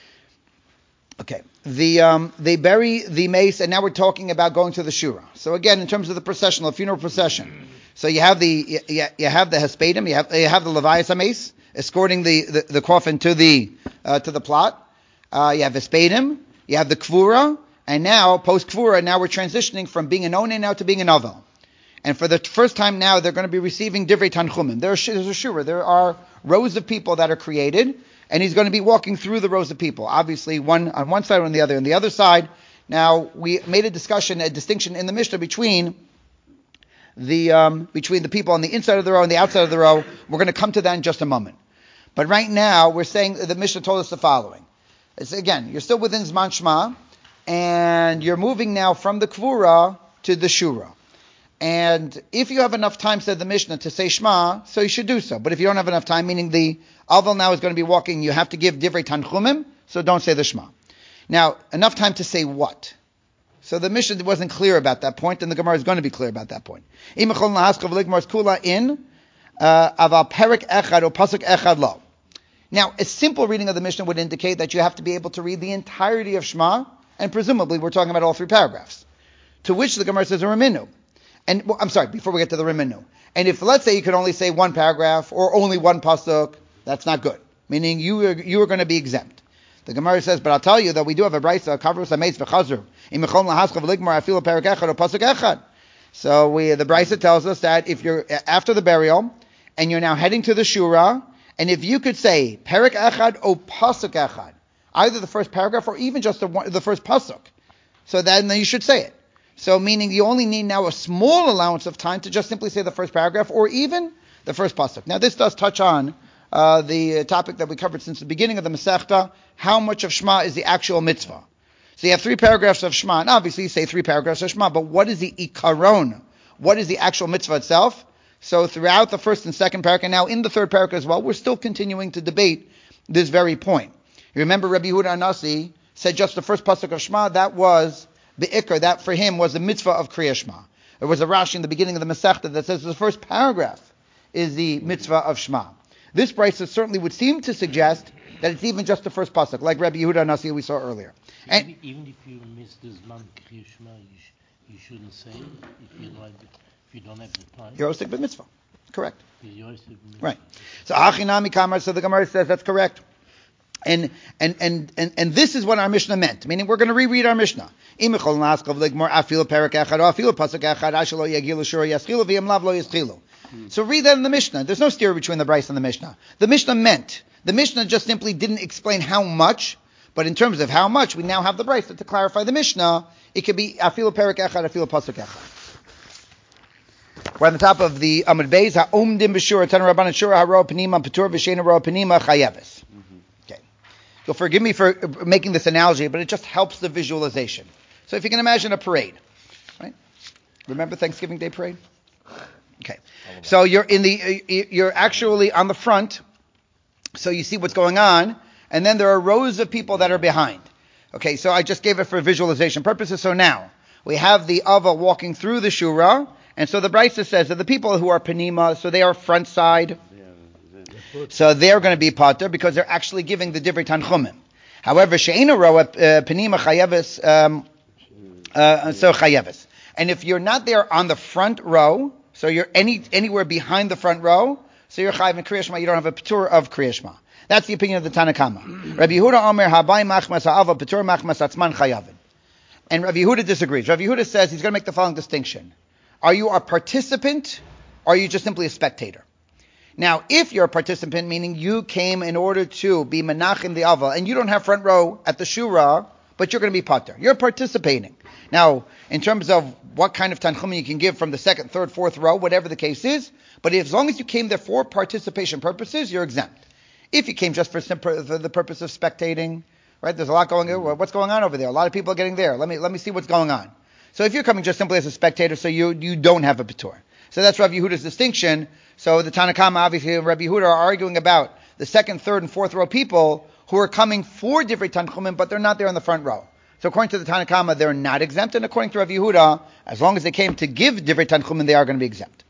Okay, they bury the mace, and now we're talking about going to the shura. So again, in terms of the processional, funeral procession, so you have the hespedim, you have the levias mace escorting the coffin to the plot. You have hespedim, you have the kvura, and now post kvura, now we're transitioning from being an onen now to being an avel. And for the first time now, they're going to be receiving divrei tanchumim. There's a shura. There are rows of people that are created. And he's going to be walking through the rows of people. Obviously, one on one side, one on the other. On the other side, now we made a distinction in the Mishnah between the people on the inside of the row and the outside of the row. We're going to come to that in just a moment. But right now, we're saying the Mishnah told us the following. It's, again, you're still within Zman Shema, and you're moving now from the Kvura to the Shura. And if you have enough time, said the Mishnah, to say Shema, so you should do so. But if you don't have enough time, meaning the Aval now is going to be walking, you have to give Divrei Tanchumim, so don't say the Shema. Now, enough time to say what? So the Mishnah wasn't clear about that point, and the Gemara is going to be clear about that point. Now, a simple reading of the Mishnah would indicate that you have to be able to read the entirety of Shema, and presumably we're talking about all three paragraphs. To which the Gemara says a Raminu. And I'm sorry, before we get to the Rimenu. And if, let's say, you could only say one paragraph or only one pasuk, that's not good. Meaning you are going to be exempt. The Gemara says, but I'll tell you that we do have a brayso, kavrus hametz v'chazru. Imechol lahaskav ligmar afilu perek echad or pasuk echad. So the brayso tells us that if you're after the burial and you're now heading to the Shura, and if you could say Perek Echad or Pasuk Echad, either the first paragraph or even just the first Pasuk, so then you should say it. So meaning you only need now a small allowance of time to just simply say the first paragraph or even the first Pasuk. Now this does touch on the topic that we covered since the beginning of the Masechta, how much of Shema is the actual mitzvah. So you have 3 paragraphs of Shema, and obviously you say 3 paragraphs of Shema, but what is the ikaron? What is the actual mitzvah itself? So throughout the first and second paragraph, and now in the third paragraph as well, we're still continuing to debate this very point. You remember Rabbi Yehuda Anasi said just the first pasuk of Shema, that was the ikar, that for him was the mitzvah of Kriya Shema. There was a Rashi in the beginning of the Masechta that says the first paragraph is the mitzvah of Shema. This brisa certainly would seem to suggest that it's even just the first pasuk, like Rabbi Yehuda Anasi we saw earlier. And even if you miss this man Kriya Shema, you shouldn't say it if you don't have the time. You're osik b'mitzvah. Correct. Right. So Achinami Kamar, so the Gemara says that's correct. And this is what our Mishnah meant. Meaning we're going to reread our Mishnah. So read that in the Mishnah. There's no steer between the Bryce and the Mishnah. The Mishnah just simply didn't explain how much, but in terms of how much, we now have the Bryce to clarify the Mishnah. It could be afilu perek echad, afilu pasuk echad. We're on the top of the Amud Beis. Ha'omdim b'shura tan rabbanan shura ha'roa penima patur v'sheina roa penima chayeves. Okay. So forgive me for making this analogy, but it just helps the visualization. So if you can imagine a parade, right? Remember Thanksgiving Day parade? Okay. So you're actually on the front, so you see what's going on, and then there are rows of people that are behind. Okay, so I just gave it for visualization purposes. So now we have the Ava walking through the Shura, and so the Brisa says that the people who are Penima, so they are front side, so they're going to be Pater because they're actually giving the Divrei Tanchumim. However, She'ena Roa Penima Chayeves, so Chayeves. And if you're not there on the front row, so you're anywhere behind the front row, so you're Chayev in Kriya Shema, you don't have a Patur of Kriya Shema. That's the opinion of the Tanakama. Rabbi Yehuda Omer Habai Machmas Ha'ava Patur Machmas Atzman Chayavin. And Rabbi Yehuda disagrees. Rabbi Yehuda says he's going to make the following distinction. Are you a participant, or are you just simply a spectator? Now, if you're a participant, meaning you came in order to be menachim the ava, and you don't have front row at the shura, but you're going to be pater. You're participating. Now, in terms of what kind of tanchum you can give from the second, third, fourth row, whatever the case is, but as long as you came there for participation purposes, you're exempt. If you came just for the purpose of spectating, right? There's a lot going on. What's going on over there? A lot of people are getting there. Let me see what's going on. So if you're coming just simply as a spectator, so you don't have a patur. So that's Rabbi Yehuda's distinction. So the Tanakama, obviously, and Rabbi Yehuda are arguing about the second, third, and fourth row people who are coming for different Tanchumim, but they're not there in the front row. So according to the Tanakama, they're not exempt, and according to Rabbi Yehuda, as long as they came to give different Tanchumim, they are going to be exempt.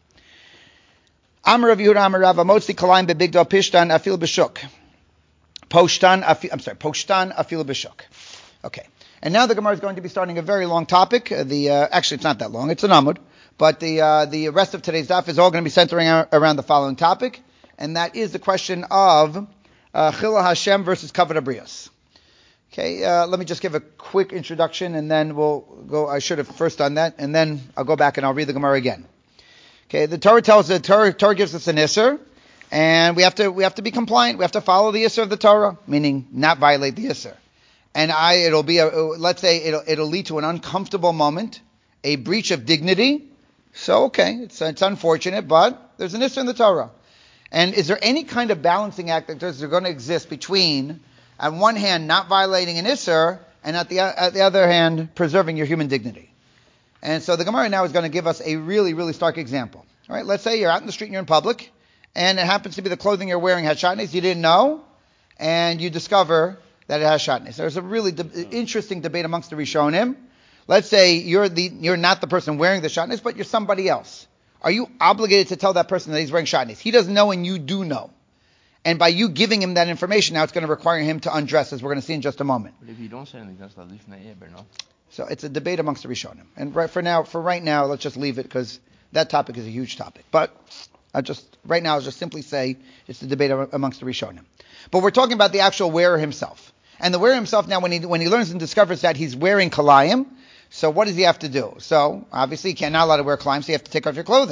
Amar Rabbi Yehuda, Amar Rava, Motzi Kalayim beBigdal Pishtan Afil B'Shuk. Poshtan Afil B'Shuk. Okay. And now the Gemara is going to be starting a very long topic. Actually, it's not that long. It's an Amud. But the rest of today's daf is all going to be centering around the following topic, and that is the question of Chilul Hashem versus Kavod Abrios. Okay, let me just give a quick introduction, and then we'll go. I should have first done that, and then I'll go back and I'll read the Gemara again. Okay, the Torah Torah gives us an Isser, and we have to be compliant. We have to follow the Isser of the Torah, meaning not violate the Isser. And it'll be let's say it'll lead to an uncomfortable moment, a breach of dignity. So okay, it's unfortunate, but there's an Isser in the Torah. And is there any kind of balancing act that is going to exist between, on one hand, not violating an Isser, and at the other hand, preserving your human dignity? And so the Gemara now is going to give us a really, really stark example. All right, let's say you're out in the street and you're in public, and it happens to be the clothing you're wearing has shatnez, you didn't know, and you discover that it has shatnez. There's a really interesting debate amongst the Rishonim. Let's say you're not the person wearing the shatnez, but you're somebody else. Are you obligated to tell that person that he's wearing shatnez? He doesn't know and you do know. And by you giving him that information, now it's going to require him to undress, as we're going to see in just a moment. But if you don't say anything, that's not lifnei eber, no? So it's a debate amongst the Rishonim. And for right now, let's just leave it because that topic is a huge topic. But I'll just simply say it's the debate amongst the Rishonim. But we're talking about the actual wearer himself. And the wearer himself now, when he learns and discovers that he's wearing kalayim, so what does he have to do? So obviously, you're not allowed to wear kalayim, so you have to take off your clothing.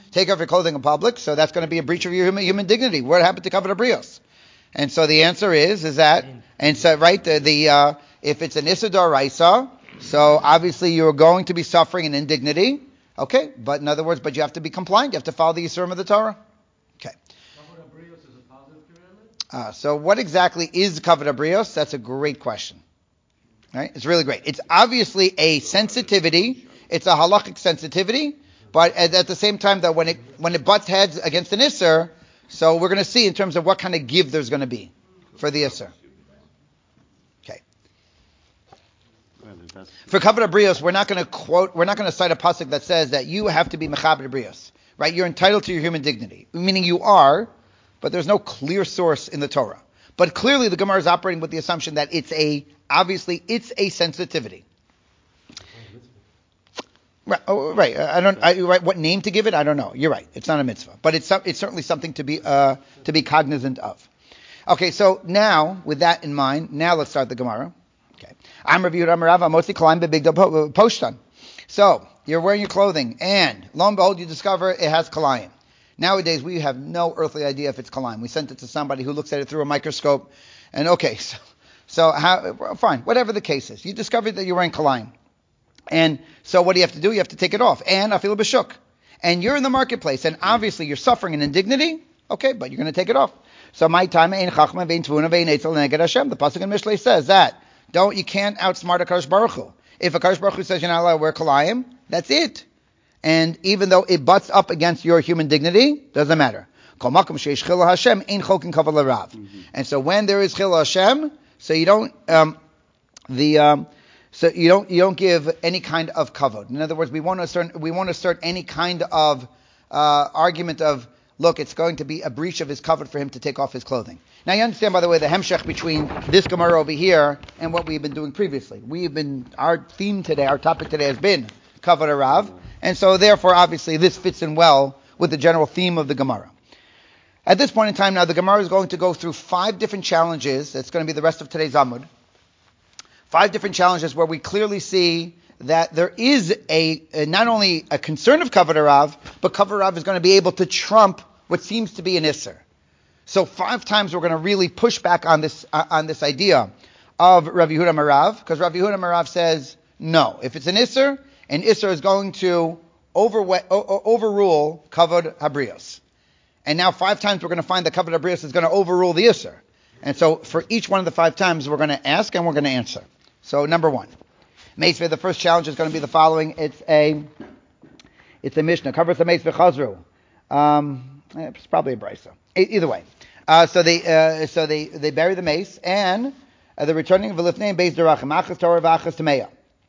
take off your clothing in public, so that's going to be a breach of your human dignity. What happened to Kavod Abrios? And so the answer is that, and so right, if it's an Issa D'Oraisa, so obviously you're going to be suffering an indignity. Okay, but in other words, but you have to be compliant. You have to follow the Yisurim of the Torah. Okay. Kavod Abrios is a positive commandment? So what exactly is Kavod Abrios? That's a great question. Right? It's really great. It's obviously a sensitivity. It's a halachic sensitivity, but at the same time that when it butts heads against an Isser, so we're going to see in terms of what kind of give there's going to be for the Isser. Okay. For Kavod Abrios, we're not going to cite a pasuk that says that you have to be Mechabed Abrios, right? You're entitled to your human dignity, meaning you are, but there's no clear source in the Torah. But clearly the Gemara is operating with the assumption that it's a sensitivity. Right. Oh, right. Right. What name to give it? I don't know. You're right. It's not a mitzvah, but it's certainly something to be cognizant of. Okay. So now, with that in mind, now let's start the Gemara. Okay. I'm reviewed. I'm Rav. I'm mostly climbed big poshtan. So you're wearing your clothing, and lo and behold, you discover it has kalayim. Nowadays, we have no earthly idea if it's kalayim. We sent it to somebody who looks at it through a microscope, and okay, so how? Fine, whatever the case is, you discovered that you're wearing kalayim. And so what do you have to do? You have to take it off. And afil b'shuk. And you're in the marketplace, and obviously you're suffering an indignity. Okay, but you're going to take it off. So my time ein chachma vein tvuna vein etzel neged Hashem. The pasuk in Mishlei says that you can't outsmart a Kadosh Baruch Hu. If a Kadosh Baruch Hu says you're not allowed to wear kalayim, that's it. And even though it butts up against your human dignity, doesn't matter. Kol makom sheish chila Hashem ein chokin kavod l'rav. And so when there is chila Hashem, so you don't So you don't give any kind of kavod. In other words, we won't assert any kind of argument of, look, it's going to be a breach of his kavod for him to take off his clothing. Now you understand, by the way, the hemshech between this Gemara over here and what we've been doing previously. Our topic today has been kavod arav, and so therefore, obviously, this fits in well with the general theme of the Gemara. At this point in time now, the Gemara is going to go through 5 different challenges. That's going to be the rest of today's Amud. 5 different challenges where we clearly see that there is not only a concern of Kavod Arav, but Kavod Arav is going to be able to trump what seems to be an Isser. So 5 times we're going to really push back on this idea of Rav Yehuda Marav, because Rav Yehuda Marav says, no, if it's an Isser is going to overrule Kavod Habrios. And now 5 times we're going to find that Kavod Habrios is going to overrule the Isser. And so for each one of the 5 times we're going to ask and we're going to answer. So number 1. Meisveh, the first challenge is going to be the following. It's a Mishnah. Covers the Meisveh Chazru. It's probably a brisa. Either way. So they bury the mace, and they're returning v'lifnei beis derachim achas Torah v'achas tameya.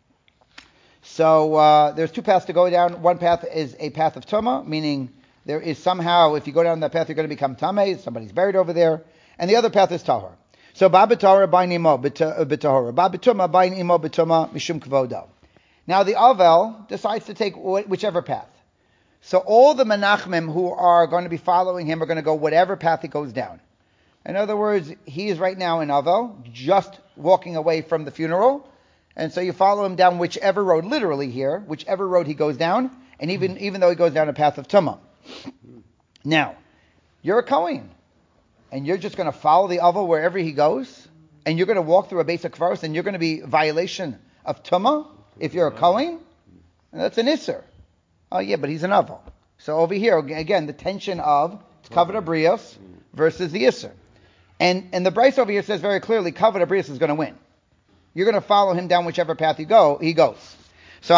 So there's 2 paths to go down. One path is a path of Tumah, meaning there is somehow, if you go down that path, you're going to become Tameh. Somebody's buried over there. And the other path is Tahor. So ba b'Torah bain imo b'Tahor. Ba b'Tumah bain imo b'Tumah mishum kvodo. Now the Avel decides to take whichever path. So all the Menachmim who are going to be following him are going to go whatever path he goes down. In other words, he is right now in Avel, just walking away from the funeral. And so you follow him down whichever road, literally here, whichever road he goes down, and even though he goes down a path of Tumah. Now, you're a Kohen, and you're just going to follow the Avel wherever he goes, and you're going to walk through a base of Kvaros, and you're going to be violation of Tumah if you're a Kohen? That's an Isser. Oh yeah, but he's an Avel. So over here, again, the tension of Kavod Abrios versus the Isser. And the Bryce over here says very clearly, Kavod Abrios is going to win. You're going to follow him down whichever path he goes. So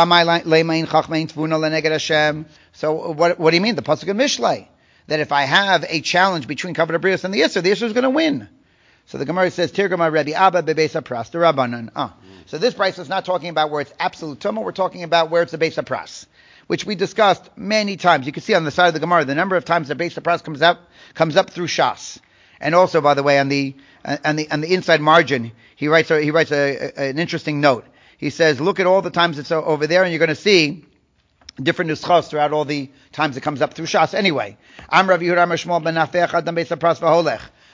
So what do you mean? The pasuk of Mishlei, that if I have a challenge between Kavod Abrios and the Isser is going to win. So the Gemara says, Tirgama Rebbe Abba Bebeis Pras the Rabbanan. So this Bryce is not talking about where it's absolute tumah. We're talking about where it's a Beis Pras, which we discussed many times. You can see on the side of the Gemara the number of times the Beis Pras comes up through Shas. And also, by the way, on the inside margin, he writes an interesting note. He says, look at all the times it's over there, and you're going to see different nuschos throughout all the times it comes up through Shas. Anyway, Am Rav Yehuda Amar Shmuel ben Nafeh Echad Beis Pras v'holech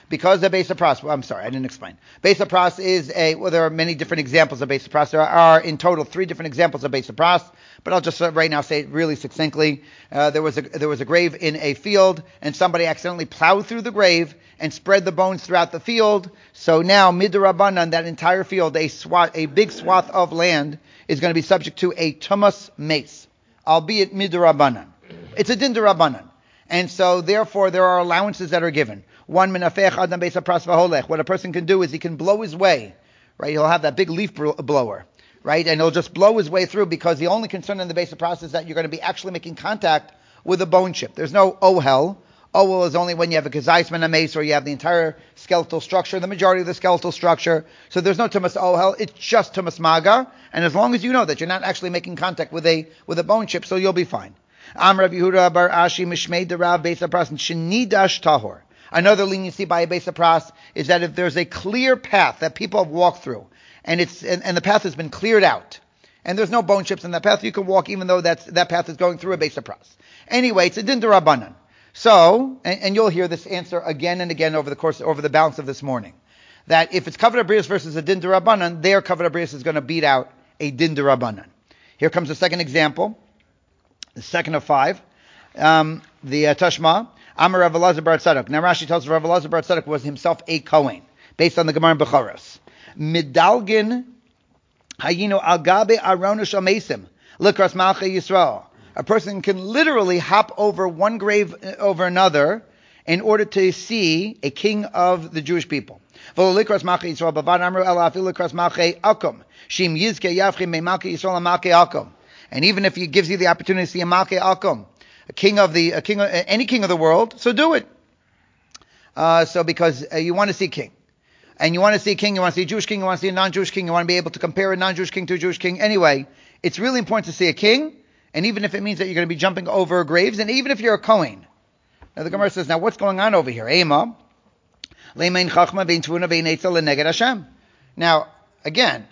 because the Beis HaPras, I'm sorry, I didn't explain. Beis HaPras is there are many different examples of Beis HaPras. There are in total 3 different examples of Beis HaPras, but I'll just right now say it really succinctly. There was a grave in a field, and somebody accidentally plowed through the grave and spread the bones throughout the field. So now, midrabanan, that entire field, a big swath of land, is going to be subject to a tumas mace, albeit midrabanan. It's a din derabanan. And so, therefore, there are allowances that are given. One minafech adam beis hapras v'holech. What a person can do is he can blow his way, right? He'll have that big leaf blower, right? And he'll just blow his way through, because the only concern in the beis hapras is that you're going to be actually making contact with a bone chip. There's no ohel. Ohel is only when you have a kazais and a mace, or you have the entire skeletal structure, the majority of the skeletal structure. So there's no tumas ohel. It's just tumas maga. And as long as you know that you're not actually making contact with a bone chip, so you'll be fine. Rav Yehuda bar Ashi mishmei derav beis hapras shenidash tahor. Another leniency by a beis hapras is that if there's a clear path that people have walked through, and the path has been cleared out, and there's no bone chips in that path, you can walk even though that path is going through a beis hapras. Anyway, it's a din derabanan. So, and you'll hear this answer again and again over the balance of this morning, that if it's kavod abrius versus a din derabanan, their kavod abrius is going to beat out a din derabanan. Here comes the second example. The second of 5, the Tashma, Amar Rav Elazar bar Tzadok. Now Rashi tells us Rav Elazar bar Tzadok was himself a Kohen, based on the Gemara in Bechoros. Midalgin hayinu al gabe aronu shel mesim likras malchei Yisrael. A person can literally hop over one grave over another in order to see a king of the Jewish people. V'lo likras malchei Yisrael bavad amru ela afilu likras malchei akum shim yizke yavchim me malchei Yisrael malchei akum. And even if he gives you the opportunity to see a Malkei Akum, any king of the world, so do it. So because you want to see king. And you want to see a king, you want to see a Jewish king, you want to see a non-Jewish king, you want to be able to compare a non-Jewish king to a Jewish king. Anyway, it's really important to see a king, and even if it means that you're going to be jumping over graves, and even if you're a Kohen. Now the Gemara says, now what's going on over here? Ema, le'mein chachma ve'in tvuna ve'in eitzel le'neged Hashem. Now, again,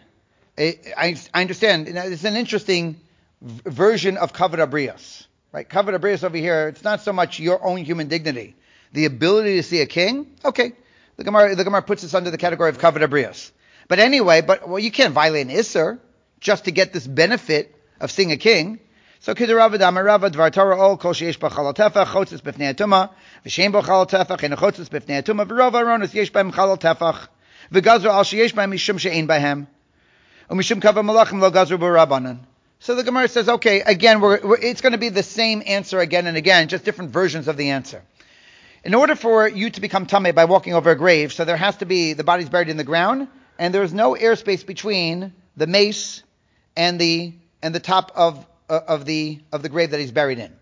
I understand, it's an interesting version of kavod abrius, right? Kavod abrius over here, it's not so much your own human dignity, the ability to see a king. Okay, the Gemara puts this under the category of kavod abrius. But anyway, you can't violate an isser just to get this benefit of seeing a king. So kidaravad amarava dvar Torah ol kol sheyesh ba chalal tefach chotzes b'fnei atuma v'shein bo chalal tefach en chotzes b'fnei atuma v'rov aronos yesh b'hem chalal tefach v'gazru al sheyesh b'hem mishum she'ein b'hem u'mishum kavod malachim lo gazru b'rabanan. So the Gemara says, okay, again, it's going to be the same answer again and again, just different versions of the answer. In order for you to become tameh by walking over a grave, so there has to be, the body's buried in the ground, and there's no airspace between the mace and the top of the grave that he's buried in.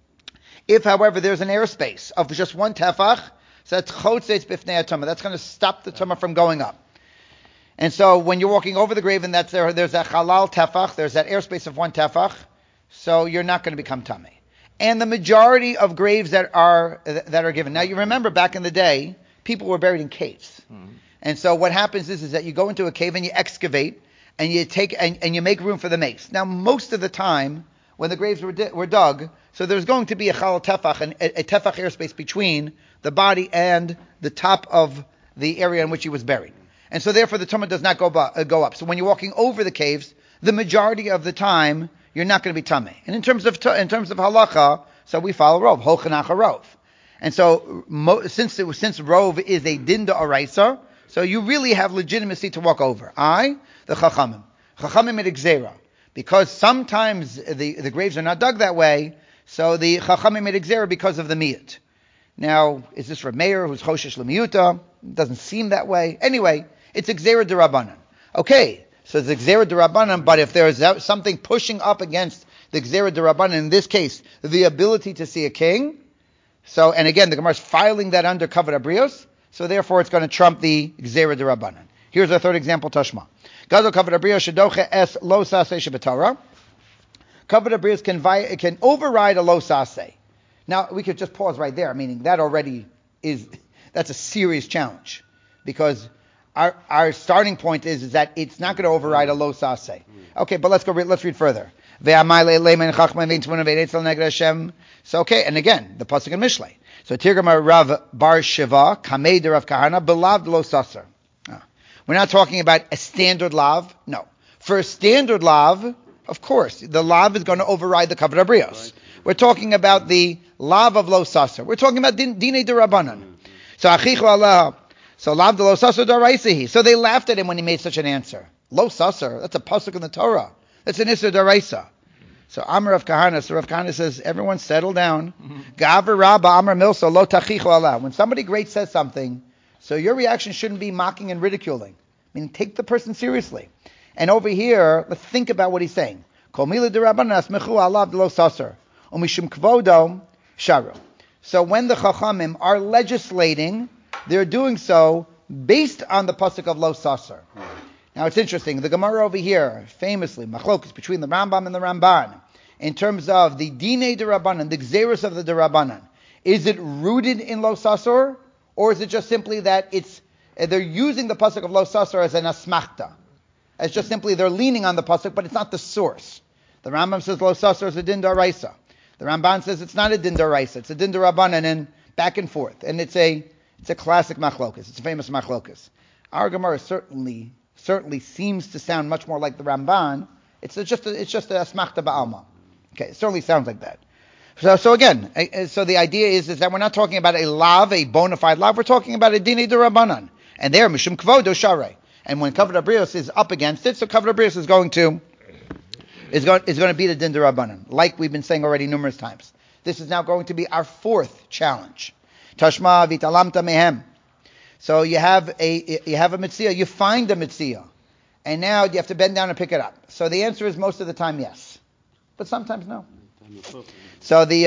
If, however, there's an airspace of just one tefach, so that's chotzetz b'fnei atuma. That's going to stop the tumah from going up. And so when you're walking over the grave and there's that halal tefach, there's that airspace of one tefach, so you're not going to become tameh. And the majority of graves that are given. Now you remember back in the day, people were buried in caves. Mm-hmm. And so what happens is that you go into a cave and you excavate and you take and you make room for the mace. Now most of the time when the graves were dug, so there's going to be a halal tefach, and a tefach airspace between the body and the top of the area in which he was buried. And so therefore the tumah does not go up. So when you're walking over the caves, the majority of the time, you're not going to be tameh. And in terms of halacha, so we follow rov, holchanach rov. And so since rov is a din d'oraisa, so you really have legitimacy to walk over. The chachamim at gzera. Because sometimes the graves are not dug that way, so the chachamim at gzera because of the miyut. Now, is this Reb Meir who's choshesh l'miyuta? Doesn't seem that way. Anyway, it's Gzera d'Rabbanan. Okay, so it's Gzera d'Rabbanan, but if there's something pushing up against the Gzera d'Rabbanan, in this case, the ability to see a king, so, and again, the Gemara is filing that under kavod abrios, so therefore it's going to trump the Gzera d'Rabbanan. Here's our third example, Tashma. Gazel kavod abrios shedoche es lo saseh shebetorah. Kavod abrios can override a lo saseh. Now, we could just pause right there, meaning that already that's a serious challenge, because our starting point is that it's not going to override a lo saseh. Okay, but let's read further. So okay, and again, the pasuk in Mishlei. So Tirgama Rav Bar Shiva, Kamei de Rav Kahana, beloved lo sasser. We're not talking about a standard lav. No. For a standard lav, of course, the lav is going to override the kavod habrios. We're talking about the lav of lo sasser. We're talking about dinei de rabbanan. So achichu Allah. So lav de lo sasser daraisahi. So they laughed at him when he made such an answer. Lo sasser, that's a pasuk in the Torah. That's an Isser Daraisa. So Amar Rav Kahana, so Rav Kahana says, everyone settle down. Ga'avar Rabba Amar Milso Lo Tachichu Allah. When somebody great says something, so your reaction shouldn't be mocking and ridiculing. I mean, take the person seriously. And over here, let's think about what he's saying. Kol mila d'Rabbanan asmechu Allah d'lo saser. Umishum kvodo sharu. So when the Chachamim are legislating, they're doing so based on the pasuk of lo saser. Now it's interesting. The Gemara over here, famously, machlokes between the Rambam and the Ramban, in terms of the dinei d'Rabbanan, the gzeiros of the d'Rabbanan, is it rooted in lo sasor, or is it just simply that they're using the pasuk of lo sasor as an asmachta? It's just simply they're leaning on the pasuk, but it's not the source. The Rambam says lo sasor is a din d'oraisa. The Ramban says it's not a din d'oraisa, it's a din d'Rabbanan, and back and forth. And it's a classic machlokas. It's a famous machlokas. Our Gemara certainly seems to sound much more like the Ramban. It's just a asmachta ba'alma. Okay, it certainly sounds like that. So again, so the idea is that we're not talking about a lav, a bona fide lav. We're talking about a dinei d'Rabbanan, and there mishum kvodo sharei. And when kavod habrios is up against it, so kavod habrios is going to be the din d'Rabbanan, like we've been saying already numerous times. This is now going to be our fourth challenge. Tashma v'talamta mehem. So you have a mitzvah, you find a mitzvah, and now you have to bend down and pick it up. So the answer is most of the time yes, but sometimes no. So the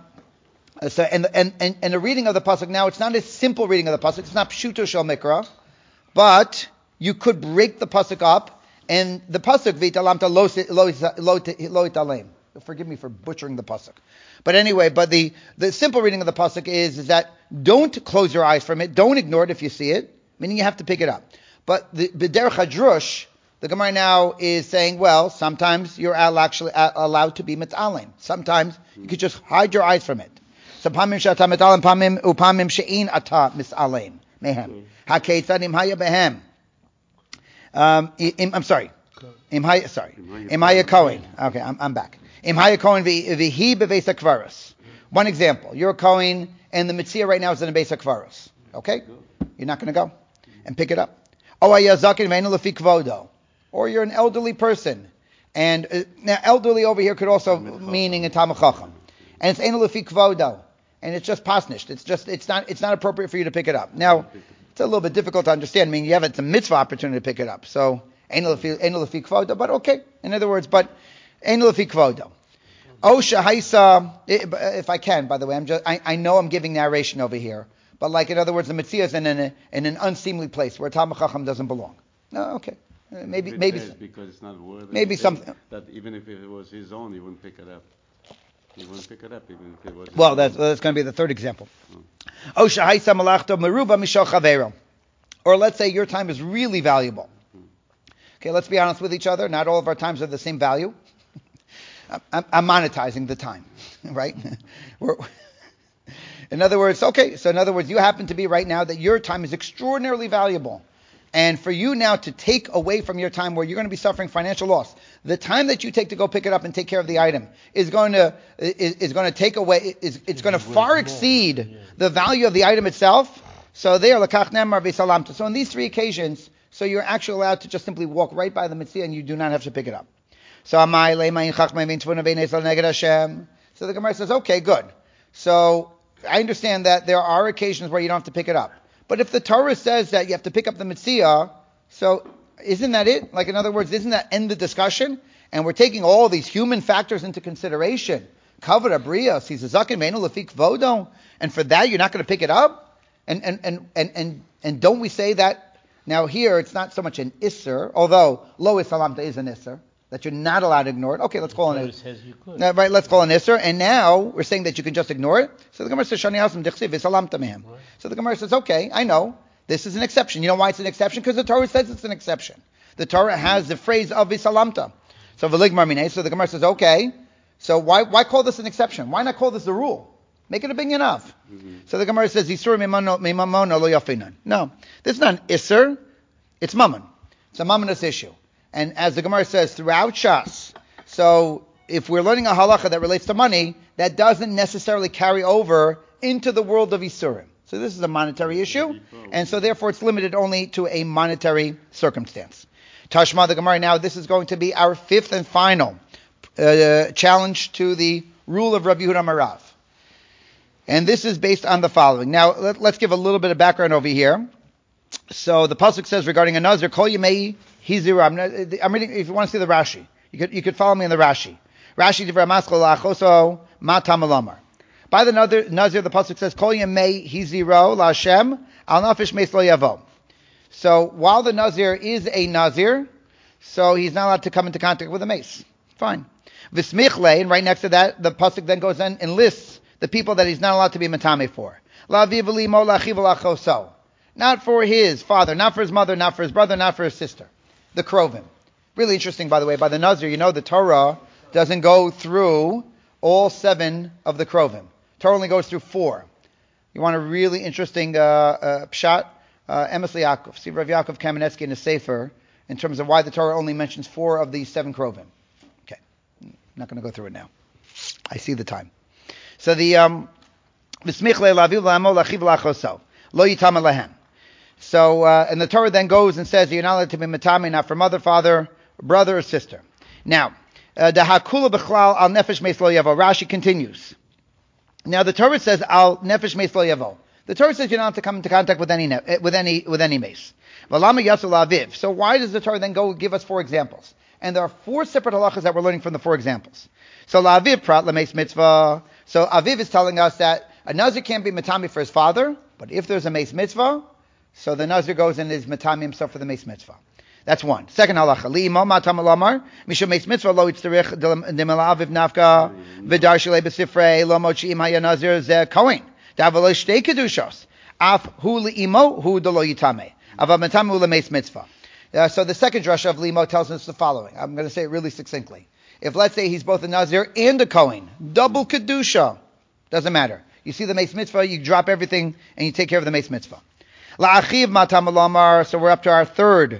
reading of the pasuk now, it's not a simple reading of the pasuk. It's not pshuto shel mikra, but you could break the pasuk up, and the pasuk v'italamta lo italem. Forgive me for butchering the pasuk. But anyway, the simple reading of the pasuk is that don't close your eyes from it, don't ignore it if you see it, meaning you have to pick it up. But the derech hadrush, the Gemara now is saying, well, sometimes you're actually allowed to be mitzalem. Sometimes you could just hide your eyes from it. So pamim she'ata mitzalem, upamim she'in ata mitzalem mehem. Hakeitzad im haya behem. I'm sorry. Im haya kohen. Okay, I'm back. Im haya kohen v'hi beveis hakvaros. One example. You're a kohen, and the mitzvah right now is in the beis hakvaros. Okay? You're not going to go and pick it up. Or you're an elderly person. And now elderly over here could also meaning a Talmid Chacham. And it's einu lefi kvodo. And it's just pasnished. It's not appropriate for you to pick it up. Now, it's a little bit difficult to understand. I mean, it's a mitzvah opportunity to pick it up. So, einu lefi kvodo, but okay. In other words, but einu lefi kvodo. Osha haisa, if I can, by the way, I know I'm giving narration over here. But like, in other words, the mitzvah is in an unseemly place where Talmid Chacham doesn't belong. No, okay. Maybe because it's not worth it. Maybe something that even if it was his own, he wouldn't pick it up. He wouldn't pick it up even if it was. Well, that's going to be the third example. Or let's say your time is really valuable. Okay, let's be honest with each other. Not all of our times are the same value. I'm monetizing the time, right? In other words, you happen to be right now that your time is extraordinarily valuable. And for you now to take away from your time where you're going to be suffering financial loss, the time that you take to go pick it up and take care of the item is going to take away, it's going to far exceed the value of the item itself. So there, lakach nemar v'salamta. So on these three occasions, so you're actually allowed to just simply walk right by the mitzvah and you do not have to pick it up. So the Gemara says, okay, good. So I understand that there are occasions where you don't have to pick it up. But if the Torah says that you have to pick up the mitzvah, so isn't that it? Like, in other words, isn't that end the discussion? And we're taking all these human factors into consideration. Kavod habrios, he's a zaken meinu lefi kvodo, and for that you're not going to pick it up? And don't we say that? Now here it's not so much an isser, although lo salamta is an isser, that you're not allowed to ignore it. Okay, let's call it an isser. Right, let's call it an isser. And now we're saying that you can just ignore it. So the Gemara says, Shani Hasim Dichsiv v'salamta mehem. So the Gemara says, okay, I know. This is an exception. You know why it's an exception? Because the Torah says it's an exception. The Torah has the phrase of v'salamta. So v'ligmar minei. So the Gemara says, okay. So why call this an exception? Why not call this the rule? Make it a big enough. So the Gemara says, Isur mimamono lo yafinan. No, this is not an Isur. It's mammon. It's a mammonous issue. And as the Gemara says throughout Shas, so if we're learning a halacha that relates to money, that doesn't necessarily carry over into the world of Isurim. So this is a monetary issue, and so therefore it's limited only to a monetary circumstance. Tashma, the Gemara now, this is going to be our fifth and final challenge to the rule of Rabbi Yehuda Marav. And this is based on the following. Now, let's give a little bit of background over here. So the pasuk says regarding a nazir, Kol Yemei Hiziru. I'm reading. If you want to see the Rashi, you could follow me in the Rashi. Rashi Divrei Maskol La'achoso Ma Tamalamar. By the nazir, the pasuk says Kol Yemei Hiziru LaHashem Al Nafish Meis Lo Yavo. So while the nazir is a nazir, so he's not allowed to come into contact with a mace. Fine. V'smichle, and right next to that, the pasuk then goes in and lists the people that he's not allowed to be matame for. La'aviv l'imo la'achiv la'achoso. Not for his father, not for his mother, not for his brother, not for his sister. The Krovim. Really interesting, by the way. By the Nazir, the Torah doesn't go through all 7 of the Krovim. Torah only goes through 4. You want a really interesting pshat? Emes Yaakov. See Rav Yaakov Kamenetsky in the Sefer in terms of why the Torah only mentions 4 of these 7 Krovim. Okay. I'm not going to go through it now. I see the time. So the V'smichle la'aviv la'amo la'achiv la'achoso. Lo yitama lahem. So, and the Torah then goes and says you're not allowed to be matame, not for mother, father, brother, or sister. Now, the hakula b'chlal al nefesh meis lo yavo. Rashi continues. Now, the Torah says al nefesh meis lo yavo. The Torah says you're not allowed to come into contact with any mace. V'lama yasu la'aviv. So why does the Torah then go give us 4 examples? And there are 4 separate halachas that we're learning from the 4 examples. So la'aviv prat la'meis mitzvah. So aviv is telling us that a nazir can't be matame for his father, but if there's a mace mitzvah, so the nazir goes and is matami himself for the mace mitzvah. That's one. Second halacha. Li'imo matam lamar mishum mace mitzvah lo yitzterich demela aviv nafka v'dar shalei b'sifrei lo mochi'im haya nazir ze kohen davalo shtei kedushos af hu li'imo hu delo yitame avav matam hu le'mace mitzvah. So the second drasha of Limo tells us the following. I'm going to say it really succinctly. If let's say he's both a nazir and a kohen, double kedusha, doesn't matter. You see the mace mitzvah, you drop everything and you take care of the mace mitzvah. La'achiv matam lamar. So we're up to our third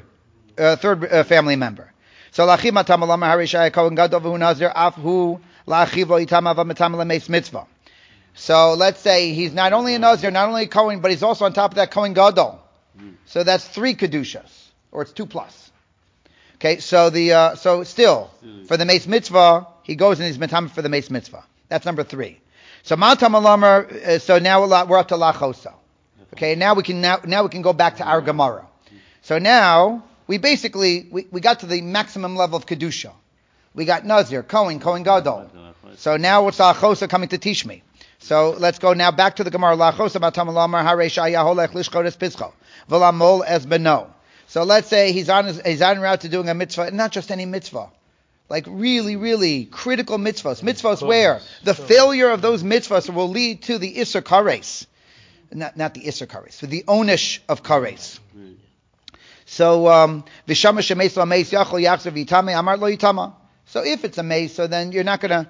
family member. So la'achiv matam lamar harishai kohen gadol v'hu nazir afhu la'achiv lo yitam avav matam le'mace mitzvah. So let's say he's not only a nazir, not only a kohen, but he's also on top of that kohen gadol. So that's 3 kedushas, or it's 2 plus. Okay, so so still for the mace mitzvah he goes and he's matam for the mace mitzvah. That's number 3. So matam lamar. So now we're up to lachosa. Okay, now we can go back to our Gemara. So now we basically we got to the maximum level of kedusha. We got nazir, kohen gadol. So now what's lachosa coming to teach me? So let's go now back to the Gemara. Lachosa matam lamar hareisha yaholech lishchodes pischo v'lamol es beno. So let's say he's on route to doing a mitzvah, and not just any mitzvah. Like really, really critical mitzvahs. Mitzvahs where the failure of those mitzvahs will lead to the Isser Kares. Not the Isser Kares, but the Onish of Kares. So, Vishama Shemes La Meis Yachol Yachzer Vitame Amar Lo Yitama. So if it's a mace, so then you're on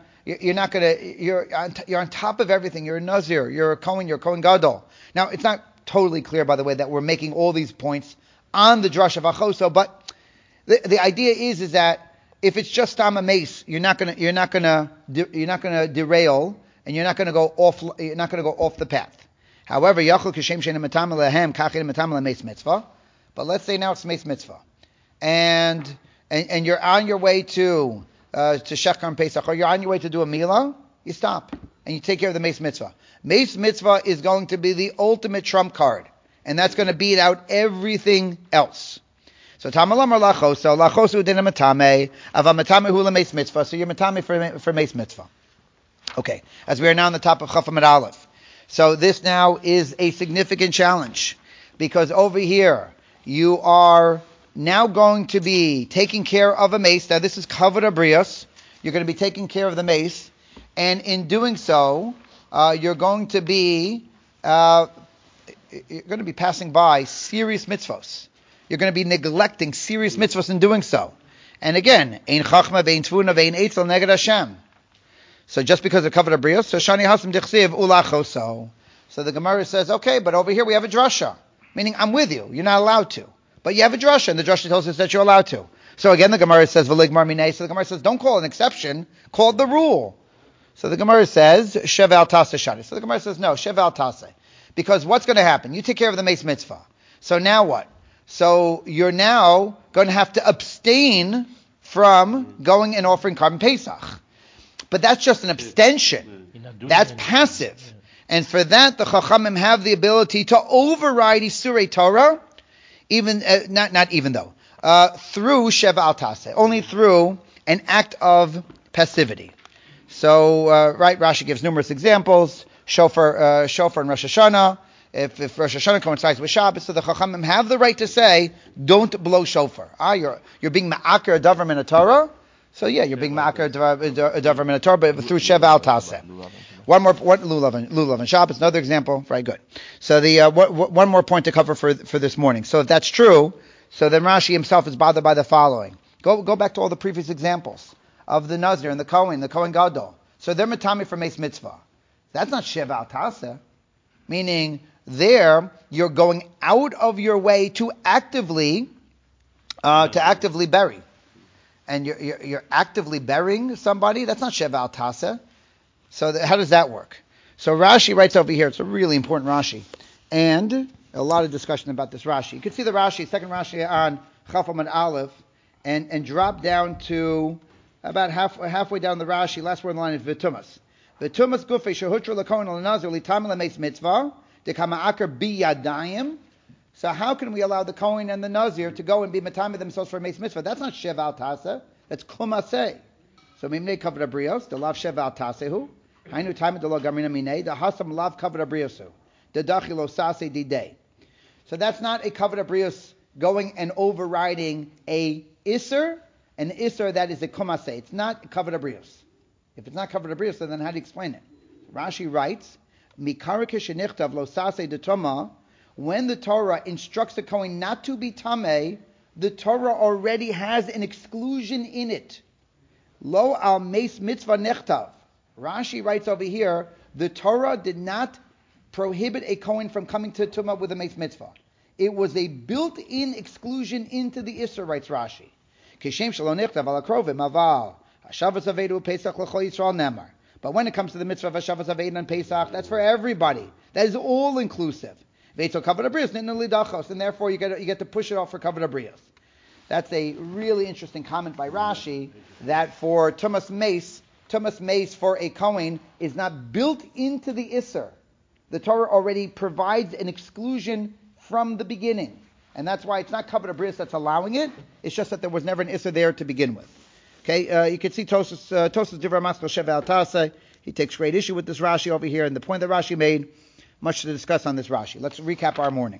top of everything. You're a Nazir, you're a Kohen Gadol. Now, it's not totally clear, by the way, that we're making all these points on the drush of Achoso, but the idea is that if it's just a mace, you're not gonna derail, and you're not gonna go off the path. However, Yachol Kishem Shein Matam Lehem Kachin Matam Lemeis Mitzvah. But let's say now it's mace mitzvah, and you're on your way to Shechar and Pesach, or you're on your way to do a milah, you stop and you take care of the mace mitzvah. Mace mitzvah is going to be the ultimate trump card, and that's going to beat out everything else. So tamalamar lachoso udina matame ava matame hula mace mitzvah. So you're matame for mace mitzvah. Okay, as we are now on the top of Chaf Amud Aleph. So this now is a significant challenge, because over here you are now going to be taking care of a mace. Now this is kavod abrios. You're going to be taking care of the mace, and in doing so, you're going to be passing by serious mitzvos. You're going to be neglecting serious mitzvos in doing so. And again, ein chachma vein tvuna vein eitzel neged Hashem. So just because of kavod abrios, so shani hasam dichsiv ulachoso. So the Gemara says, okay, but over here we have a drasha, meaning I'm with you. You're not allowed to, but you have a drasha, and the drasha tells us that you're allowed to. So again, the Gemara says v'ligmar minei. So the Gemara says, don't call it an exception, call it the rule. So the Gemara says shev al tase shani. So the Gemara says no, shev al tase, because what's going to happen? You take care of the mace mitzvah. So now what? So you're now going to have to abstain from going and offering carbon pesach. But that's just an abstention. That's passive. And for that, the Chachamim have the ability to override Isurei Torah, even not even though, through Sheva Al Taseh, only through an act of passivity. So, Rashi gives numerous examples. Shofar and Rosh Hashanah. If Rosh Hashanah coincides with Shabbos, so the Chachamim have the right to say, don't blow shofar. You're being ma'aker a davar min Torah. So yeah, you're being ma'aker a davar min Torah, but through Sheva Al Taseh. One more, lulav and Shabbos, another example. Very good. So one more point to cover for this morning. So if that's true, so then Rashi himself is bothered by the following. Go back to all the previous examples of the Nazir and the Kohen Gadol. So they're matami for Meis Mitzvah. That's not Sheva Al Taseh. Meaning, there you're going out of your way to actively bury, and you're actively burying somebody. That's not Sheva Al Taseh. So how does that work? So Rashi writes over here. It's a really important Rashi, and a lot of discussion about this Rashi. You can see the Rashi, second Rashi on Chaf Amud Aleph, and drop down to about halfway down the Rashi. Last word in the line is v'tumas. V'tumas gufei shehutra l'kohen l'nazir litam l'meis mitzvah dekama akar biyadayim. So how can we allow the Kohen and the Nazir to go and be matami themselves for meis mitzvah? That's not Sheva Al Taseh. That's kumaseh. So mimnei kavod abrios the lav Sheva Al Tasehu. Hainu time the lo gamrina minei the hasam lav kavod abriosu the dachilo sase didei. So that's not a kavod abrios going and overriding a iser, an iser that is a kumaseh. It's not kavod abrios. If it's not kavod abrios, then how do you explain it? Rashi writes, Mikarike shenichtav lo sase de toma. When the Torah instructs the Kohen not to be tameh, the Torah already has an exclusion in it. Lo al meis mitzvah nechtav. Rashi writes over here, the Torah did not prohibit a Kohen from coming to Tumah with a meis mitzvah. It was a built-in exclusion into the Isser, writes Rashi. Kishem shelo nechtav al akrovim aval. Hashavas avedu pesach l'chol Yisrael nemar. But when it comes to the mitzvah of Hashavas avedu and Pesach, that's for everybody. That is all inclusive. Veitzo kavod abrios nitnu lidachos, and therefore you get to push it off for kavod abrios. That's a really interesting comment by Rashi that for tumas mace for a Kohen is not built into the Isser. The Torah already provides an exclusion from the beginning, and that's why it's not kavod abrios that's allowing it. It's just that there was never an Isser there to begin with. Okay, you can see Tosas Divrei Maskil Sheva Al Taseh. He takes great issue with this Rashi over here, and the point that Rashi made. Much to discuss on this Rashi. Let's recap our morning.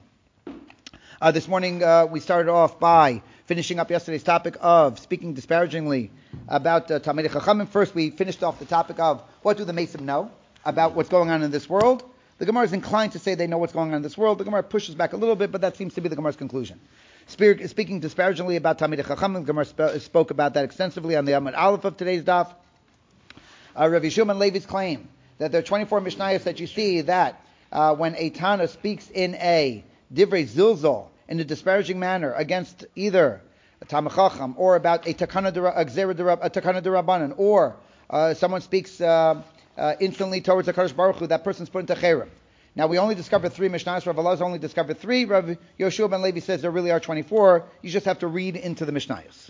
This morning we started off by finishing up yesterday's topic of speaking disparagingly about Talmidei Chachamim. First, we finished off the topic of what do the Mesim know about what's going on in this world. The Gemara is inclined to say they know what's going on in this world. The Gemara pushes back a little bit, but that seems to be the Gemara's conclusion. Speaking disparagingly about Talmidei Chachamim, the Gemara spoke about that extensively on the Amud Aleph of today's daf. Rav Yeshua Levi's claim that there are 24 Mishnayos that you see that when a Tana speaks in a divrei zilzol, in a disparaging manner against either a Talmid Chacham or about a takana derabanan, or someone speaks instantly towards the Kadosh Baruch Hu, that person's put into cherem. Now we only discovered 3 Mishnayos. Rav Elazar only discovered 3. Rav Yoshua ben Levi says there really are 24. You just have to read into the Mishnayos.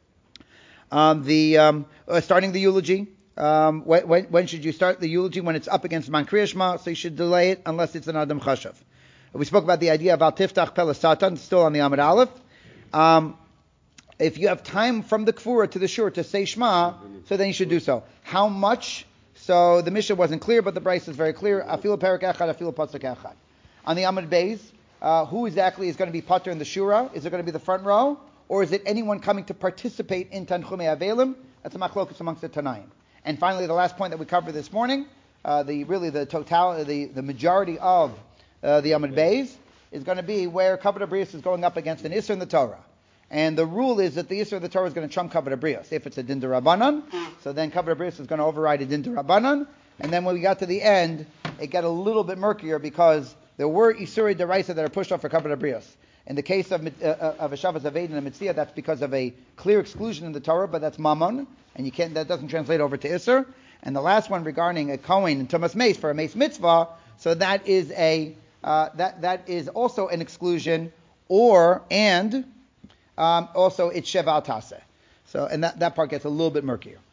Starting the eulogy. When should you start the eulogy? When it's up against Man Kriya Shema, so you should delay it unless it's an Adam Chashav. We spoke about the idea of Al Tiftach Pelas Satan, still on the Amud Aleph. If you have time from the Kfura to the Shur to say Shema, so then you should do so. How much? So the Mishnah wasn't clear, but the Bryce is very clear. Afilu Perak Echad, Afilu Pasuk Echad. On the Amud Beis, who exactly is going to be Pater in the Shura? Is it going to be the front row? Or is it anyone coming to participate in Tanchumei Avelim? That's a machlokus amongst the Tanaim. And finally, the last point that we covered this morning, the majority of the Amud Beis is going to be where kavod abrios is going up against an Isser in the Torah. And the rule is that the Yisur of the Torah is going to trump Kavod Abrios. If it's a Din D'Rabbanan, so then Kavod Abrios is going to override a Din D'Rabbanan. And then when we got to the end, it got a little bit murkier because there were Isuri Deraisa that are pushed off for Kavod Abrios. In the case of a Shavas Aved and a Mitzvah, that's because of a clear exclusion in the Torah, but that's Mammon, and that doesn't translate over to Isser. And the last one regarding a Kohen and Tumas Mace for a Mace Mitzvah, so that is that is also an exclusion, also it's Sheval Taseh. So, and that part gets a little bit murkier.